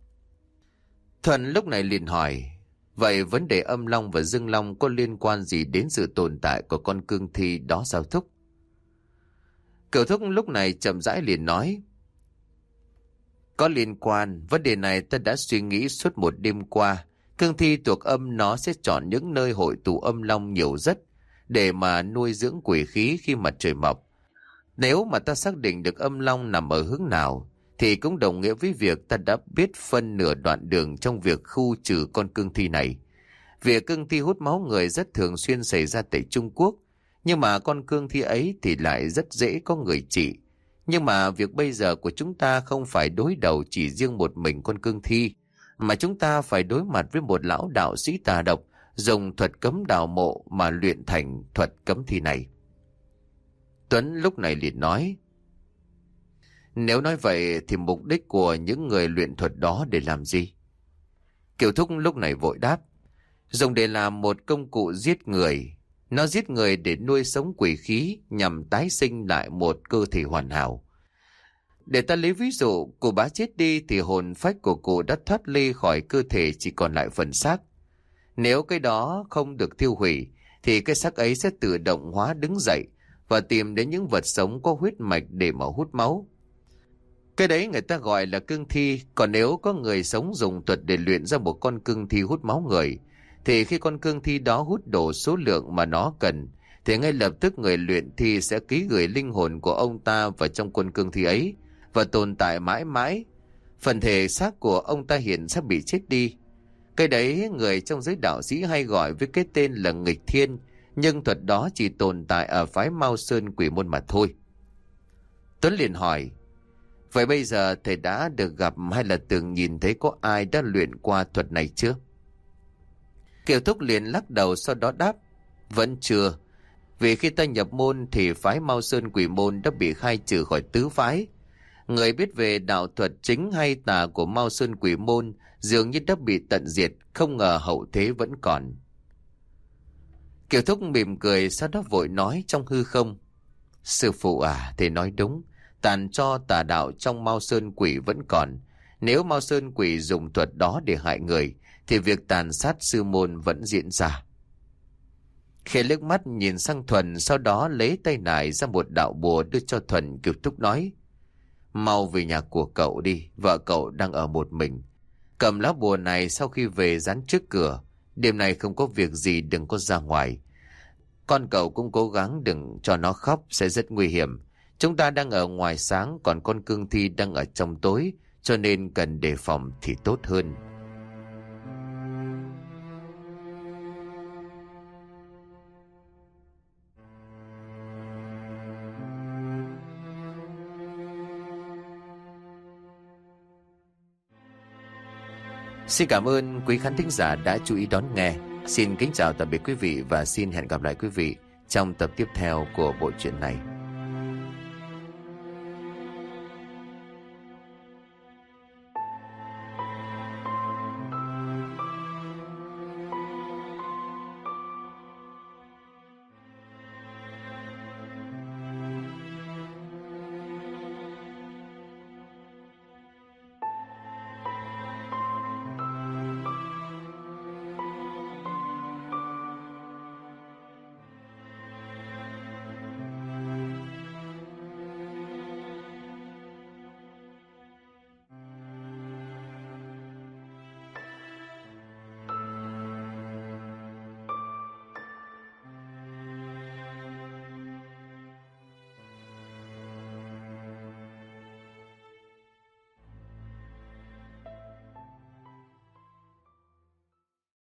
Thuần lúc này liền hỏi: vậy vấn đề âm long và dương long có liên quan gì đến sự tồn tại của con cương thi đó sao Thúc? Kiều Thúc lúc này chậm rãi liền nói: có liên quan. Vấn đề này ta đã suy nghĩ suốt một đêm qua. Cương thi thuộc âm nó sẽ chọn những nơi hội tụ âm long nhiều rất để mà nuôi dưỡng quỷ khí khi mặt trời mọc. Nếu mà ta xác định được âm long nằm ở hướng nào thì cũng đồng nghĩa với việc ta đã biết phân nửa đoạn đường trong việc khu trừ con cương thi này. Việc cương thi hút máu người rất thường xuyên xảy ra tại Trung Quốc, nhưng mà con cương thi ấy thì lại rất dễ có người trị. Nhưng mà việc bây giờ của chúng ta không phải đối đầu chỉ riêng một mình con cương thi, mà chúng ta phải đối mặt với một lão đạo sĩ tà độc dùng thuật cấm đào mộ mà luyện thành thuật cấm thi này. Tuấn lúc này liền nói: nếu nói vậy thì mục đích của những người luyện thuật đó để làm gì? Kiều Thúc lúc này vội đáp: dùng để làm một công cụ giết người. Nó giết người để nuôi sống quỷ khí nhằm tái sinh lại một cơ thể hoàn hảo. Để ta lấy ví dụ, cụ bá chết đi thì hồn phách của cụ đã thoát ly khỏi cơ thể, chỉ còn lại phần xác. Nếu cái đó không được tiêu hủy thì cái xác ấy sẽ tự động hóa đứng dậy và tìm đến những vật sống có huyết mạch để mà hút máu. Cái đấy người ta gọi là cương thi. Còn nếu có người sống dùng thuật để luyện ra một con cương thi hút máu người, thì khi con cương thi đó hút đủ số lượng mà nó cần, thì ngay lập tức người luyện thi sẽ ký gửi linh hồn của ông ta vào trong con cương thi ấy và tồn tại mãi mãi. Phần thể xác của ông ta hiện sắp bị chết đi. Cái đấy người trong giới đạo sĩ hay gọi với cái tên là nghịch thiên, nhưng thuật đó chỉ tồn tại ở phái Mao Sơn Quỷ Môn mà thôi. Tuấn liền hỏi: vậy bây giờ thầy đã được gặp hay là từng nhìn thấy có ai đã luyện qua thuật này chưa? Kiều Thúc liền lắc đầu sau đó đáp: vẫn chưa. Vì khi ta nhập môn thì phái Mao Sơn Quỷ Môn đã bị khai trừ khỏi tứ phái. Người biết về đạo thuật chính hay tà của Mao Sơn Quỷ Môn dường như đã bị tận diệt, không ngờ hậu thế vẫn còn. Kiều Thúc mỉm cười sau đó vội nói trong hư không: sư phụ à, thầy nói đúng. Tàn cho tà đạo trong Mao Sơn Quỷ vẫn còn. Nếu Mao Sơn Quỷ dùng thuật đó để hại người thì việc tàn sát sư môn vẫn diễn ra. Khẽ liếc mắt nhìn sang Thuần, sau đó lấy tay nải ra một đạo bùa đưa cho Thuần. Kiều Thúc nói: mau về nhà của cậu đi, vợ cậu đang ở một mình. Cầm lá bùa này sau khi về dán trước cửa. Đêm nay không có việc gì đừng có ra ngoài. Con cậu cũng cố gắng đừng cho nó khóc, sẽ rất nguy hiểm. Chúng ta đang ở ngoài sáng, còn con cương thi đang ở trong tối, cho nên cần đề phòng thì tốt hơn. Xin cảm ơn quý khán thính giả đã chú ý đón nghe. Xin kính chào tạm biệt quý vị và xin hẹn gặp lại quý vị trong tập tiếp theo của bộ truyện này.